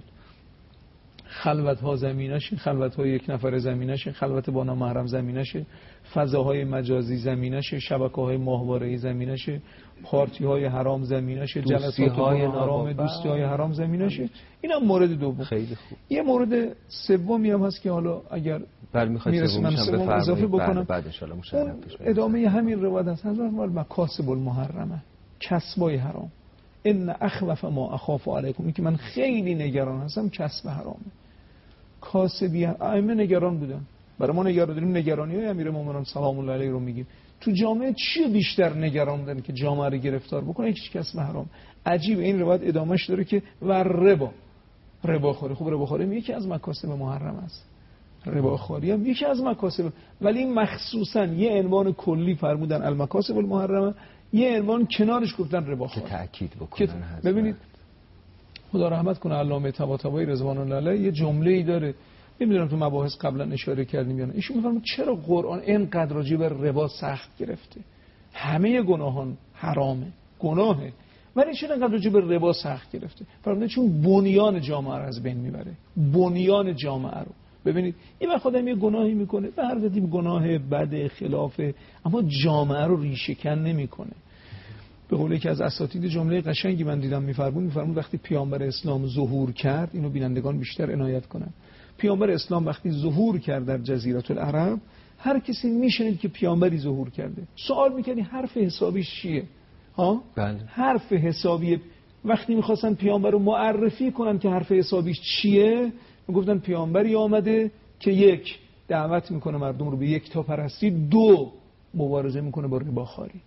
خلوت‌ها زمینشه، خلوت‌های یک نفر زمینشه، خلوت با نامحرم زمینشه، فضاهای مجازی زمینشه، شبکه‌های ماهواره‌ای زمینشه، پارتی‌های حرام زمینشه، جلسات‌های حرام، دوستی‌های حرام زمینشه. اینا مورد دوم. خیلی خوب. یه مورد سومی هم هست که حالا اگر میرسیم من سوم اضافه بکنم بعد ان شاء الله مشرف بشه. ادامه همین روایت هست حضرت مکاسب المحرمه، کسبای حرام. ان اخوف ما اخاف علیکم، این که من خیلی نگران هستم کسب حرامه. کاسبی ائمه نگران بودن، برای ما نگران داریم، نگرانی‌های امیرالمومنین سلام الله علیه رو میگیم. تو جامعه چی بیشتر نگران بودن که جامعه رو گرفتار بکنه؟ یکیش کسب حرام. عجیب این روایت ادامهش داره که و رباخوری. خب رباخوری یکی از مکاسب محرم است، رباخوری هم یکی از مکاسب، ولی مخصوصا یه عنوان کلی فرمودن المکاسب المحرمه، یه عنوان کنارش گفتن رباخوری که تأکید بکنن. ببینید خدا رحمت کنه علامه طباطبایی رضوان الله علیه یه جمله‌ای داره، نمیدونم تو مباحث قبلا اشاره کردیم یا نه. ایشون میفرماد چرا قرآن اینقدر راجع به ربا سخت گرفته؟ همه گناهان حرامه، گناهه، ولی چرا اینقدر راجع به ربا سخت گرفته؟ فرمود چون بنیان جامعه رو از بین میبره، بنیان جامعه رو. ببینید این وقت آدم یه گناهی میکنه، به هر قدیم گناه بد خلافه، اما جامعه رو ریشه کن نمیکنه. به قول یکی از اساتید جمله قشنگی من دیدم میفرمود وقتی پیامبر اسلام ظهور کرد، اینو بینندگان بیشتر عنایت کنن، پیامبر اسلام وقتی ظهور کرد در جزیره العرب، هر کسی میشنید که پیامبری ظهور کرده سوال میکنی حرف حسابیش چیه؟ بله. حرف حسابی وقتی میخواستن پیامبر رو معرفی کنن که حرف حسابیش چیه، میگفتن پیامبری آمده که یک دعوت میکنه مردم رو به یک تا پرستی، دو مبارزه میکنه با رباخواری.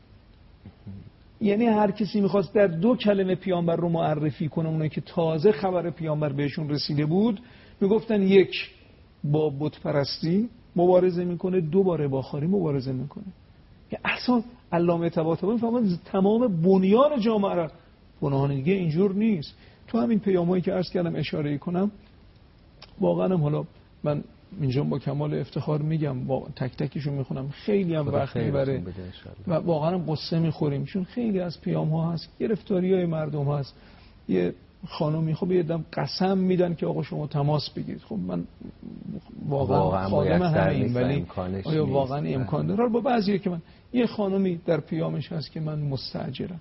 یعنی هر کسی میخواست در دو کلمه پیامبر رو معرفی کنه، اونایی که تازه خبر پیامبر بهشون رسیده بود، میگفتن یک با بت پرستی مبارزه میکنه، دو با رباخواری مبارزه میکنه. که اصلا علامه طباطبایی میفهمن تمام بنیان جامعه را، گناهان دیگه اینجور نیست. تو همین پیامایی که عرض کردم اشاره کنم، واقعا هم حالا من اینجا با کمال افتخار میگم، با تک تکیشو میخونم، خیلی هم وقت میبره و واقعا هم قصه میخوریم، چون خیلی از پیام ها هست گرفتاریای مردم هست. یه خانومی خب یه دم قسم میدن که آقا شما تماس بگیرید، خب من واقعا خادم همین، ولی آیا واقعا امکان داره؟ با بعضیه که من یه خانومی در پیامش هست که من مستاجرم،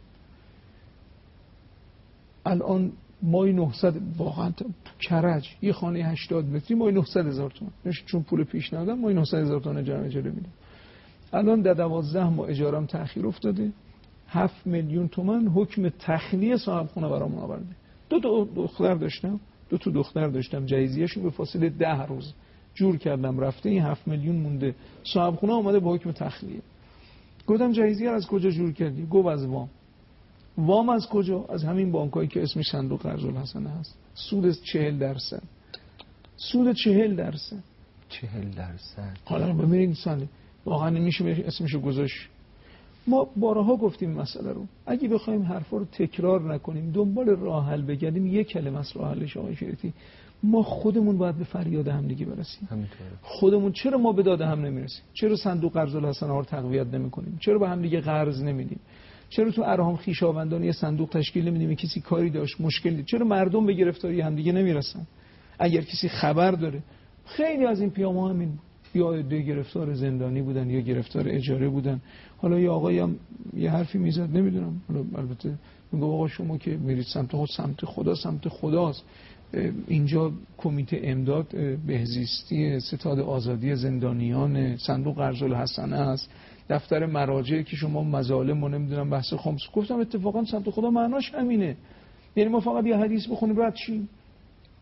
الان مای 900 واقعا تو کرج یه خانه 80 متری مای 900,000 تومان، چون پول پیش ندادم مای 900,000 تومان اجاره میدم. الان در 12 ماه اجارم تأخیر افتاده، 7 میلیون تومان حکم تخلیه صاحب خونه برام آورده. دو تا دختر داشتم جهیزیه‌شون به فاصله 10 روز جور کردم رفته، این 7 میلیون مونده، صاحب خونه اومده با حکم تخلیه. گفتم جهیزیه از کجا جور کردی؟ گفت از وام از کجا؟ از همین بانکایی که اسمش صندوق قرض الحسنه هست، سود 40%. سود 40%. حالا ببینید ساله واقعا نمیشه اسمشو گذاشت. ما بارها گفتیم مسئله رو، اگه بخوایم حرفا رو تکرار نکنیم، دنبال راه حل بگردیم، یک کلمه است راه حلش آقای شریعتی، ما خودمون باید به فریاد هم دیگه برسیم. خودمون چرا ما به داد هم نمیرسیم؟ چرا صندوق قرض الحسنه ها رو تقویت نمیکنیم؟ چرا به هم دیگه قرض نمیدیم؟ چرا تو ارحام خویشاوندان یه صندوق تشکیل نمیدیم؟ کسی کاری داشت مشکل دید، چرا مردم به گرفتاری هم دیگه نمیرسن؟ اگر کسی خبر داره، خیلی از این پیام‌ها همین یا عده گرفتار زندانی بودن یا گرفتار اجاره بودن. حالا یه آقایی هم یه حرفی میزد، نمیدونم، حالا البته میگه آقا شما که میرید سمت خدا، سمت خداست. اینجا کمیته امداد بهزیستی ستاد آزادی زندانیان، صندوق قرض الحسنه است، دفتر مراجع که شما مظالم و نمیدونم بحث خمس. گفتم اتفاقا صندوق خدا معناش همینه، یعنی ما فقط یه حدیث بخونیم بعد چی؟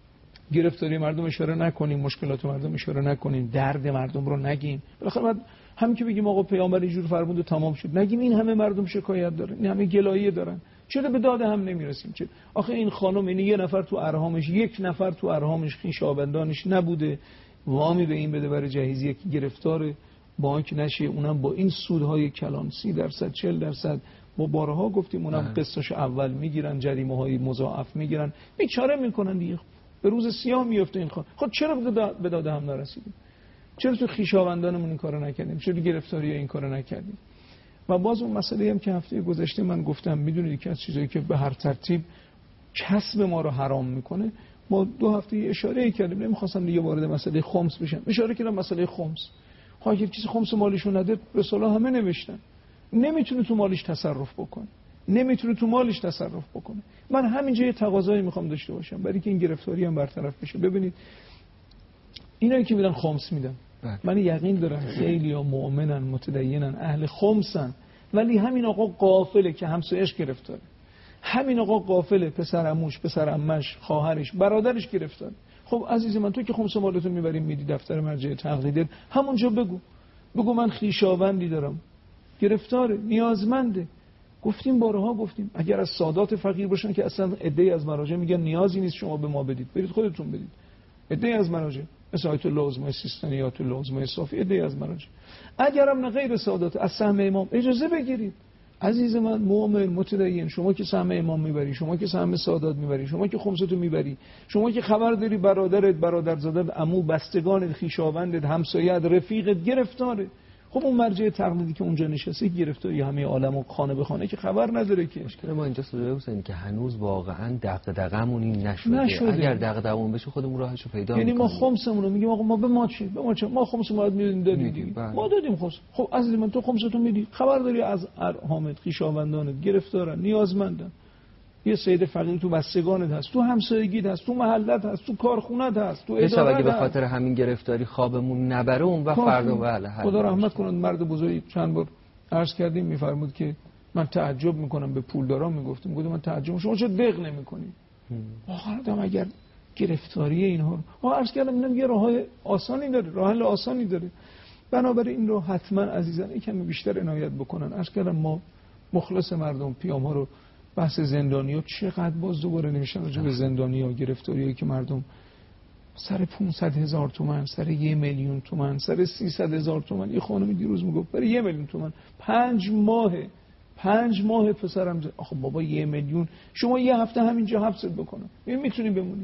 گرفتاری مردم اشاره نکنیم، مشکلات مردم اشاره نکنیم، درد مردم رو نگیم. بالاخره بعد همین که بگیم آقا پیامبر اینجور فرمود و تمام شد، نگیم این همه مردم شکایت دارن، این همه گلایه دارن، چرا به داد هم نمیرسیم؟ چرا آخه این خانم این یه نفر تو ارهامش، یک نفر تو ارهامش خویشاوندانش نبوده، وامی به این بده برای جهیزی یکی گرفتار بانک نشه، اونم با این سودهای کلان 30% 40%. ما بارها گفتیم اونم قسطش اول میگیرن، جریمه های مضاعف میگیرن، بیچاره میکنن دیگه، به روز سیاه میفته این خانم. خب چرا به داد هم نرسیدیم؟ چرا تو خویشاوندانمون این کارو نکردیم؟ چرا گرفتاری این کارو نکردیم؟ و باز اون مسئله هم که هفته گذشته من گفتم، میدونید یکی از چیزایی که به هر ترتیب کسب ما رو حرام میکنه، ما 2 هفته اشاره کردیم، نمیخواستم دیگه وارد مسئله خمس بشم، اشاره کردم مسئله خمس. اگه کسی خمس مالشو نده، رسولا همه نوشتن نمیتونه تو مالش تصرف بکنه، نمیتونه تو مالش تصرف بکنه. من همینجا یه تقاضایی میخوام داشته باشم برای که این گرفتاری هم برطرف بشه. ببینید اینایی که میرن خمس میدن، من یقین دارم خیلی ها مؤمنن، متدینن، اهل خمسن، ولی همین آقا غافله که همسایه‌اش گرفتاره، همین آقا غافله پسر عموش، پسر عمش، خواهرش، برادرش گرفتاره. خب عزیز من، تو که خمس مالتو میبری میدی دفتر مرجع تقلیدت، همونجا بگو من خویشاوندی دارم گرفتاره، نیازمنده. گفتیم بارها گفتیم اگر از سادات فقیر باشن که اصلا عده‌ای از مراجع میگن نیازی نیست شما به ما بدید، برید خودتون بدید. عده‌ای از مراجع مثل آیت الله عظمای سیستانی یا آیت الله عظمای صافی، عده‌ای از مراجع. اگرم نه غیر سادات، از سهم امام اجازه بگیرید. عزیز من مؤمن متدین، شما که سهم امام میبری، شما که سهم سادات میبری، شما که خمستو میبری، شما که خبر داری برادرت، برادرزادت، عمو، بستگانت، خویشاوندت، همسایه‌ات، رفیقت گرفتاره، خب اون مرجع تقلیدی که اونجا نشسته گرفتاری همه عالم و خانه به خانه که خبر نداره که. مشکل ما اینجاست حسین که هنوز واقعا دغدغه‌مون این نشده. اگر دغدغه‌مون بشه خودمون راهشو پیدا می‌کنیم. یعنی ما خمسمون رو میگیم آقا ما به ما چه؟ ما خمس ما میدیم، ما دادیم خمس. خب عزیز من تو خمستو میدی، خبر داری از ارحامت، خویشاوندانت گرفتارن، نیازمندن. یه سید فقیر تو بستگانت هست، تو همسایگیت هست، تو محلت هست، تو کارخونت هست، تو ادارت هست. به خاطر همین گرفتاری خوابمون نبره اون و فردا بله خدا رحمت کنه مرد بزرگی چند بار عرض کردیم میفرمود که من تعجب میکنم، به پولداران میگفتم، گفتم من تعجب، شما چرا دق نمیکنید؟ واقعا آدم اگر گرفتاری اینها رو عرض کردم، اینم یه راه آسانی داره، راه حل آسانی داره. بنابراین این رو حتما عزیزان یکم بیشتر عنایت بکنن. عرض کردم ما مخلص مردم پیام ها رو بحث زندانی‌ها چقدر باز دوباره نمیشن راجع به زندانی‌ها، گرفتاریایی که مردم سر 500,000 تومان، سر 1,000,000 تومان، سر 300,000 تومان. یه خانمی دیروز میگفت برای 1,000,000 تومان 5 ماه پسرم آخه بابا 1,000,000 شما یه هفته همینجا حبست بکنن میتونی بمونی.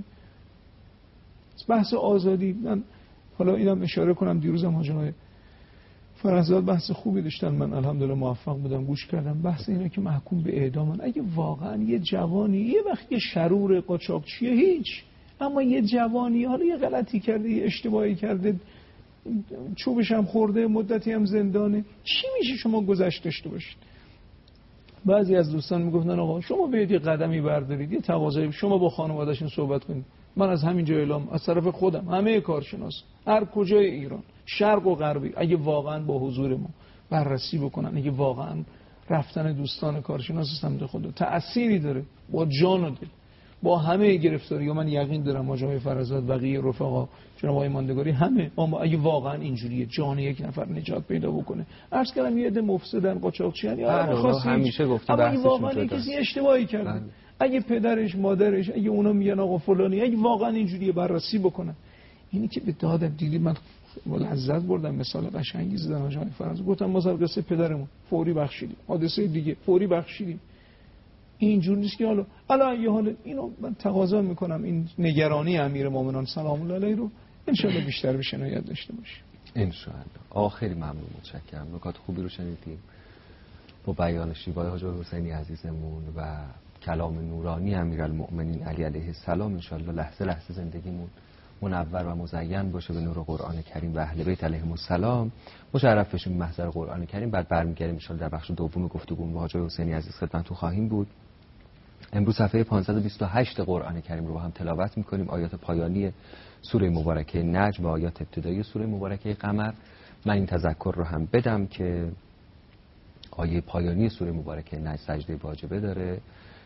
بحث آزادی، من حالا اینم اشاره کنم، دیروزم حاج آقای فرزاد بحث خوبی داشتن، من الحمدلله موفق بودم گوش کردم. بحث اینا که محکوم به اعدامن، اگه واقعا یه جوانی یه وقت یه شرور قاچاقچیه هیچ، اما یه جوانی حالا یه غلطی کرده، یه اشتباهی کرده، چوبش هم خورده، مدتی هم زندانه، چی میشه شما گذشت داشته باشید؟ بعضی از دوستان میگفتن آقا شما بیاید یه قدمی بردارید، یه تقاضایی شما با خانواده‌شون صحبت کنید. من از همینجا اعلام از طرف خودم، همه کارشناس هر کجای ایران، شرق و غربی، اگه واقعا با حضور ما بررسی بکنن، اگه واقعا رفتن دوستان کارشناس سمت خود تأثیری داره با جان و دل، با همه گرفتاری، من یقین دارم آقای فرزاد، بقیه رفقا، جناب آقای ماندگاری، همه، اما اگه واقعا اینجوریه جان یک نفر نجات پیدا بکنه، عرض کردم یه عده مفسدن، قاچاقچیان، یا همیشه گفتم اما واقعا کسی اشتباهی کرده، اگه پدرش، مادرش، اگه اونا میگن آقا فلانی، اگه واقعا اینجوریه بررسی بکنن. اینی که به دادم دیدی من لذت بردم، مثال قشنگی زدن آقای فرزاد، گفتم ما سر قصه پدرمون فوری بخشیدیم، حادثه دیگه فوری بخشیدیم. اینجور نیست که حالا یه حال اینو من تقاضا میکنم این نگرانی امیرالمومنین سلام الله علیه رو ان شاء الله بیشتر بشه عنایت داشته باشیم ان شاء الله. خیلی ممنون، متشکرم. نکات خوبی رو شنیدیم با بیان شیوای حاج حسینی عزیزمون و کلام نورانی امیرالمومنین علی علیه السلام. ان شاء الله لحظه لحظه زندگیمون منور و مزین باشه به نور قرآن کریم و اهل بیت علیهم السلام. مشرف بشیم محضر قرآن کریم. بعد برمیگردیم ان شاء الله در بخش دوم گفتگو با حاج حسینی عزیز خدمتتون خواهیم بود. امروز صفحه 528 قرآن کریم رو با هم تلاوت می‌کنیم، آیات پایانی سوره مبارکه نجم و آیات ابتدایی سوره مبارکه قمر. من این تذکر رو هم بدم که آیه پایانی سوره مبارکه نجم سجده واجبه داره،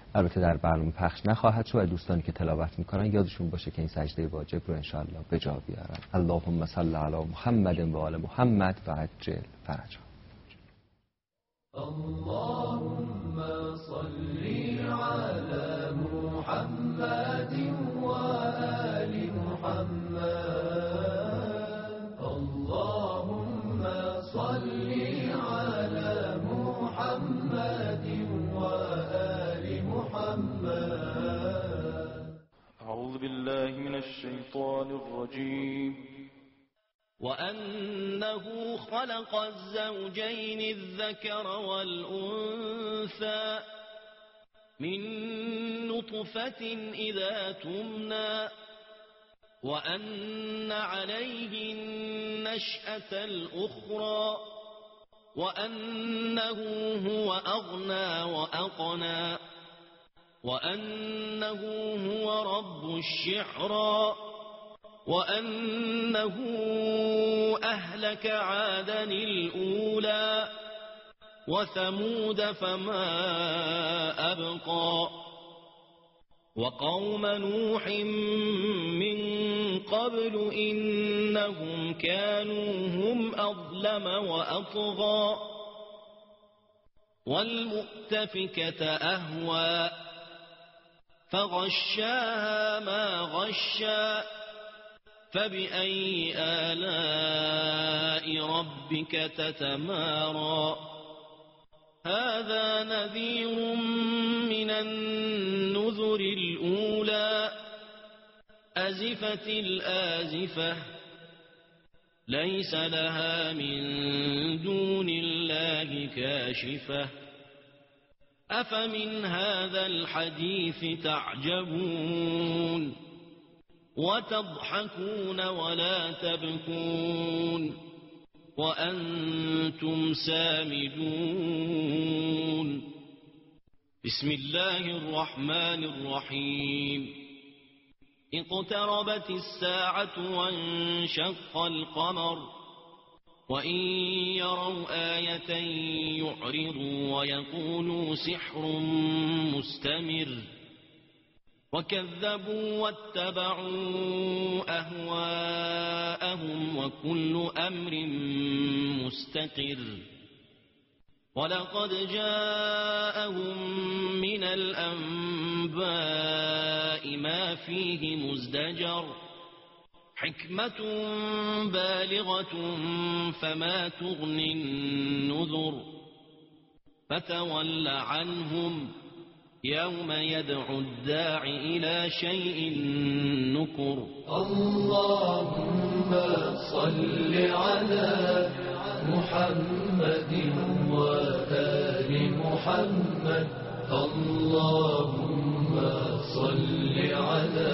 البته در برنامه پخش نخواهد شد و دوستانی که تلاوت میکنن یادشون باشه که این سجده واجب رو انشاءالله به جا بیارن. اللهم صل علی محمد و آل محمد و عجل فرجهم. اللهم صل على محمد وآل محمد. اللهم صل على محمد وآل محمد. أعوذ بالله من الشيطان الرجيم. وأنه خلق الزوجين الذكر والأنثى من نطفة إذا تمنى وأن عليه النشأة الأخرى وأنه هو أغنى وأقنى وأنه هو رب الشعرى وأنه أهلك عادا الأولى وثمود فما أبقى وقوم نوح من قبل إنهم كانوا هم أظلم وأطغى والمؤتفكة أهوى فغشاها ما غشى فبأي آلاء ربك تتمارى هذا نذير من النذر الأولى أزفت الآزفة ليس لها من دون الله كاشفة أفمن هذا الحديث تعجبون وتضحكون ولا تبكون وأنتم سامدون بسم الله الرحمن الرحيم اقتربت الساعة وانشق القمر وإن يروا آية يعرضوا ويقولوا سحر مستمر وكذبوا واتبعوا أهواءهم وكل أمر مستقر ولقد جاءهم من الأنباء ما فيه مزدجر حكمة بالغة فما تغني النذر فتول عنهم يوم يدعو الداع إلى شيء نكر اللهم صل على محمد وآل محمد. اللهم صل على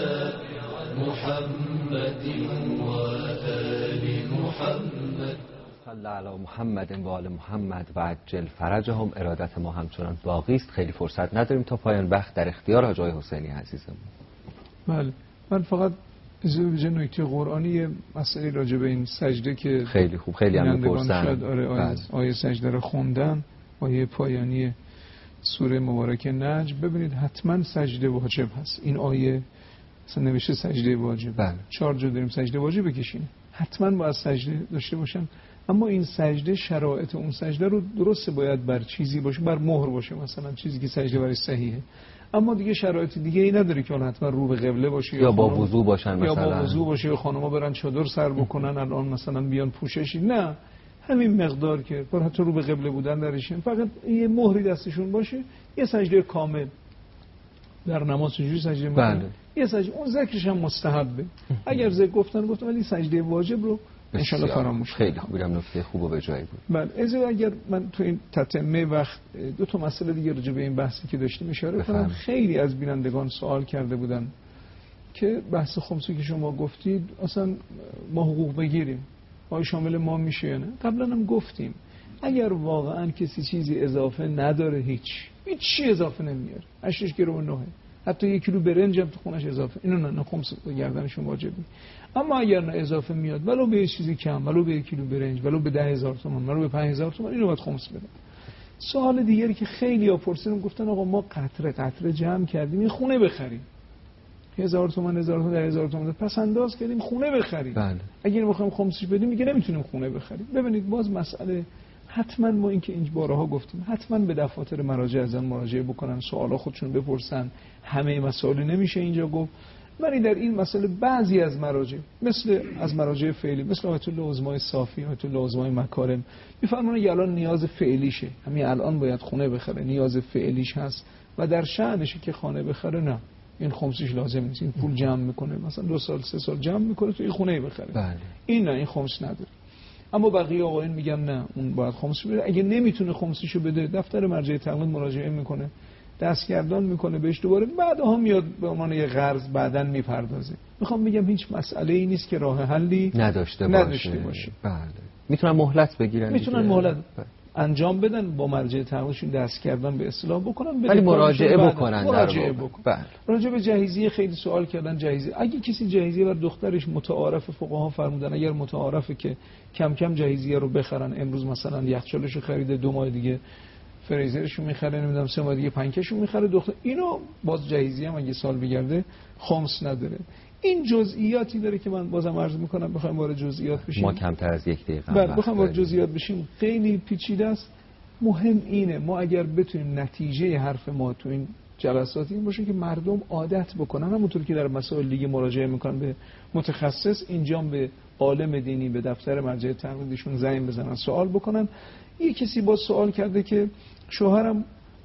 محمد وآل محمد. صلی علی محمد و آل محمد و عجل فرجهم. ارادت ما همچنان باقی است. خیلی فرصت نداریم تا پایان وقت در اختیار حاج آقای حسینی عزیزمون. بله، من فقط از نکته قرآنی مسئله راجع به این سجده که خیلی خوب، خیلی هم می‌پرسن. آیه سجده رو خوندن، آیه پایانی سوره مبارکه نجم، ببینید حتما سجده واجب هست. این آیه مثلا نوشته سجده واجب. بله. 4 جا داریم سجده واجب بکشیم. حتما باید سجده داشته باشن. اما این سجده شرایط اون سجده رو درسته باید بر چیزی باشه، بر مهر باشه، مثلا چیزی که سجده برای صحیحه. اما دیگه شرایط دیگه ای نداره که حتما رو به قبله باشه یا با وضو باشن مثلا، یا با وضو باشه، یا خانم‌ها برن چادر سر بکنن الان مثلا بیان پوششی. نه، همین مقدار که بر حتی رو به قبله بودن درشین، فقط یه مهری دستشون باشه. یه سجده کامل در نماز چجوری سجده می‌کنن؟ یه سجده اون ذکرش هم مستحبه. اگر ذکر گفتن ولی سجده واجب رو ان شاءالله فراموش. خیلی خوب، میرم نکته خوبو به جای بود. بله، اگر من تو این تتمه وقت 2 مسئله دیگه راجع به این بحثی که داشتیم اشاره کنم. خیلی از بینندگان سوال کرده بودن که بحث خمسی که شما گفتید اصلا ما حقوق بگیریم، آیا شامل ما میشه یا نه؟ قبلا هم گفتیم اگر واقعا کسی چیزی اضافه نداره، هیچ اضافه نمیاره، 8 گرم 9، حتی 1 کیلو برنج هم تو خونش اضافه، اینو نه خمس گردنشون واجبه. اما اگر نه اضافه میاد، ولو به چیزی کم، ولو به 1 کیلو برنج، ولو به 10,000 تومان، ولو به 5,000 تومان، اینو باید خمس بده. سوال دیگری که خیلی ها پرسیدن گفتن آقا ما قطره قطره جمع کردیم یه خونه بخریم، 1000 تومان 1000 تومان 1000 تومان پس انداز کردیم خونه بخریم. بله. اگه بخوایم خمسش بدیم میگه نمیتونیم خونه بخریم. ببینید باز مسئله حتما ما این که این بارها گفتیم حتما به دفاتر مراجع ازن مراجعه بکنن، سوالا خودشون بپرسن، همه مسائل نمیشه اینجا گفت. ولی در این مسئله بعضی از مراجع مثل از مراجع فعلی مثل آیت الله عظمای صافی، آیت الله عظمای مکارم میفرمایند که الان نیاز فعلیشه، همین الان باید خونه بخره، نیاز فعلیش هست و در شأنشه که خانه بخره، نه این خمسش لازم نیست، این پول جمع میکنه مثلا 2 سال 3 سال جمع میکنه تو این خونه بخره. بله. این نه، این خمس نداره. اما بقیه آقایون میگم نه، اون باید خمسش بده. اگه نمیتونه خمسشو بده دفتر مرجع تقلید مراجعه میکنه، دستگردان میکنه بهش، دوباره بعدها میاد به عنوان یه قرض بعداً میپردازه. میخوام بگم هیچ مسئله ای نیست که راه حلی نداشته باشه. بله. میتونن مهلت بگیرن، میتونن مهلت انجام بدن، با مرجع تقلیدشون دستگردان به اصلاح بکنن، ولی مراجعه بکنن. بله. راجع به جهیزیه خیلی سوال کردن. جهیزیه اگه کسی جهیزیه بر دخترش متعارف، فقها فرمودن اگر متعارفه که کم کم جهیزیه رو بخرن، امروز مثلا یخچالشو خریده 2 ماه دیگه فریزرشو میخره، نمیدونم 3 ماه دیگه پنکهشو میخره دختر، اینو باز جهیزیه هم اگه سال بگرده خمس نداره. این جزئیاتی داره که من بازم عرض میکنم بخوایم وارد جزئیات بشیم، ما کمتر از 1 دقیقه بله بخوایم وارد جزئیات بشیم خیلی پیچیده است. مهم اینه ما اگر بتونیم نتیجه حرف ما تو این جلسات این باشه که مردم عادت بکنن، همونطور که در مسائل دیگه مراجعه میکنن به متخصص، اینجا به عالم دینی به دفتر مرجع تقلیدشون زنگ بزنن سوال بکنن. یه کسی با سوال کرده که شوهرم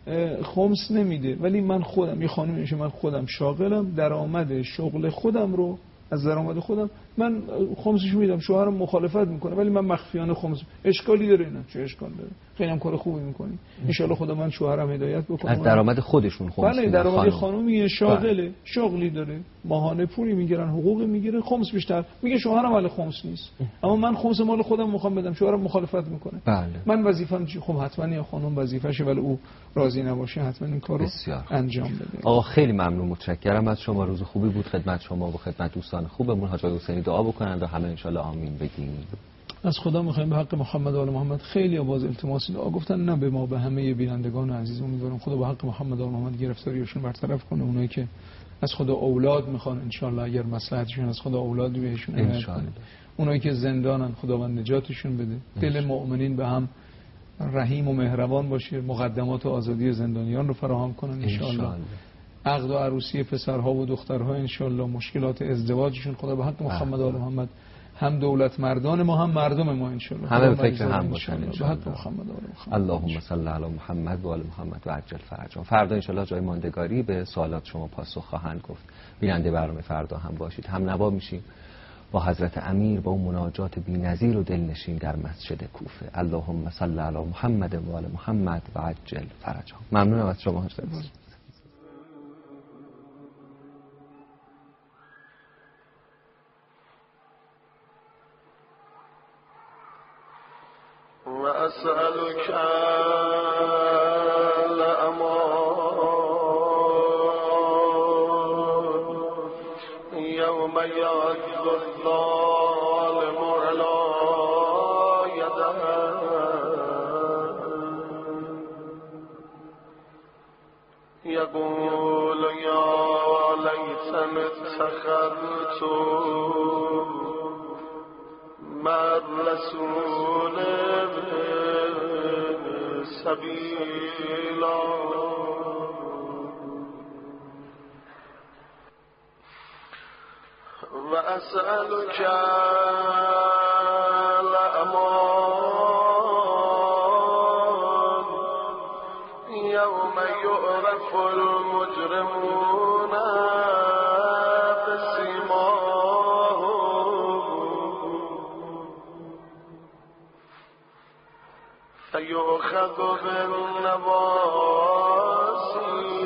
خمس نمیده ولی من خودم، یه خانم میشه من خودم شاغلم، درآمد شغل خودم رو از درآمد خودم من خمسش میدم، شوهرم مخالفت میکنه ولی من مخفیانه خمس. اشکالی داره؟ نه، چه اشکال داره؟ خیلی هم کار خوبی میکنی، ان شاء الله خدا من شوهرم هدایت بکنه. از درآمد خودشون خمس. بله، درآمد خانومی شاغله، شغلی داره، ماهانه پولی میگیرن، حقوقی میگیره، خمس بیشتر میگه شوهرم ولی خمس نیست، اما من خمس مال خودم میخوام بدم، شوهرم مخالفت میکنه. بله. من وظیفه‌م چی؟ خب حتما یا خانم وظیفه‌شه ولی او راضی نباشه حتما این کارو انجام بده. آقا خیلی ممنون، متشکرم از شما. روز خوبی بود خدمت شما و خدمت دوستان خوبمون. حاج آقای حسینی دعا بکنند و همه ان شاء الله آمین بگیم. از خدا میخوایم به حق محمد و آل محمد. خیلی باز التماس دعا گفتن، نه به ما، به همه بینندگان عزیز امیدوارم خدا به حق محمد و آل محمد گرفتاریشون برطرف کنه. اونایی که از خدا اولاد میخوان ان شاء الله اگر مصلحتشون از خدا اولاد بهشون عنایت کنه. اونایی که زندانن خداوند نجاتشون بده. دل مؤمنین به هم رحیم و مهربان باشه، مقدمات آزادی زندانیان رو فراهم کنن ان شاء الله. عقد و عروسی پسرها و دخترها ان شاء الله، مشکلات ازدواجشون خدا به حق محمد و آل محمد، هم دولت مردان ما هم مردم ما ان شاء الله همه به فکر هم باشن ان شاء الله. محمد و آل محمد. اللهم صل علی محمد و آل محمد و عجل فرجهم. فردا ان شاء الله جای ماندگاری به سوالات شما پاسخ خواهند گفت. بیننده برنامه فردا هم باشید. هم نوا میشیم با حضرت امیر با اون مناجات بی‌نظیر و دلنشین در مسجد کوفه. اللهم صل علی محمد و آل محمد و عجل فرجهم. ممنونم از شما حضرت. وأسألك الأمان يوم يعض الظالم على يديه يقول يا ليتني اتخذت مع الرسول سبيلا وأسألك الأمان يوم يعرف المجرمون فيؤخذ بالنواصي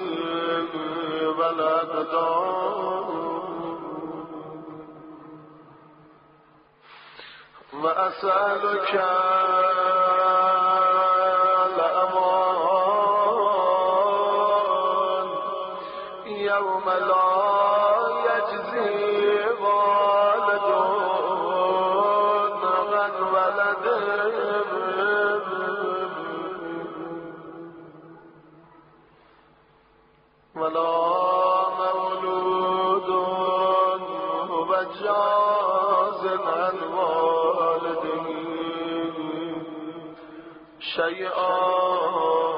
والأقدام وأسألك الأمان يوم لا يجزي والد عن ولده مجاز عن والده شيئا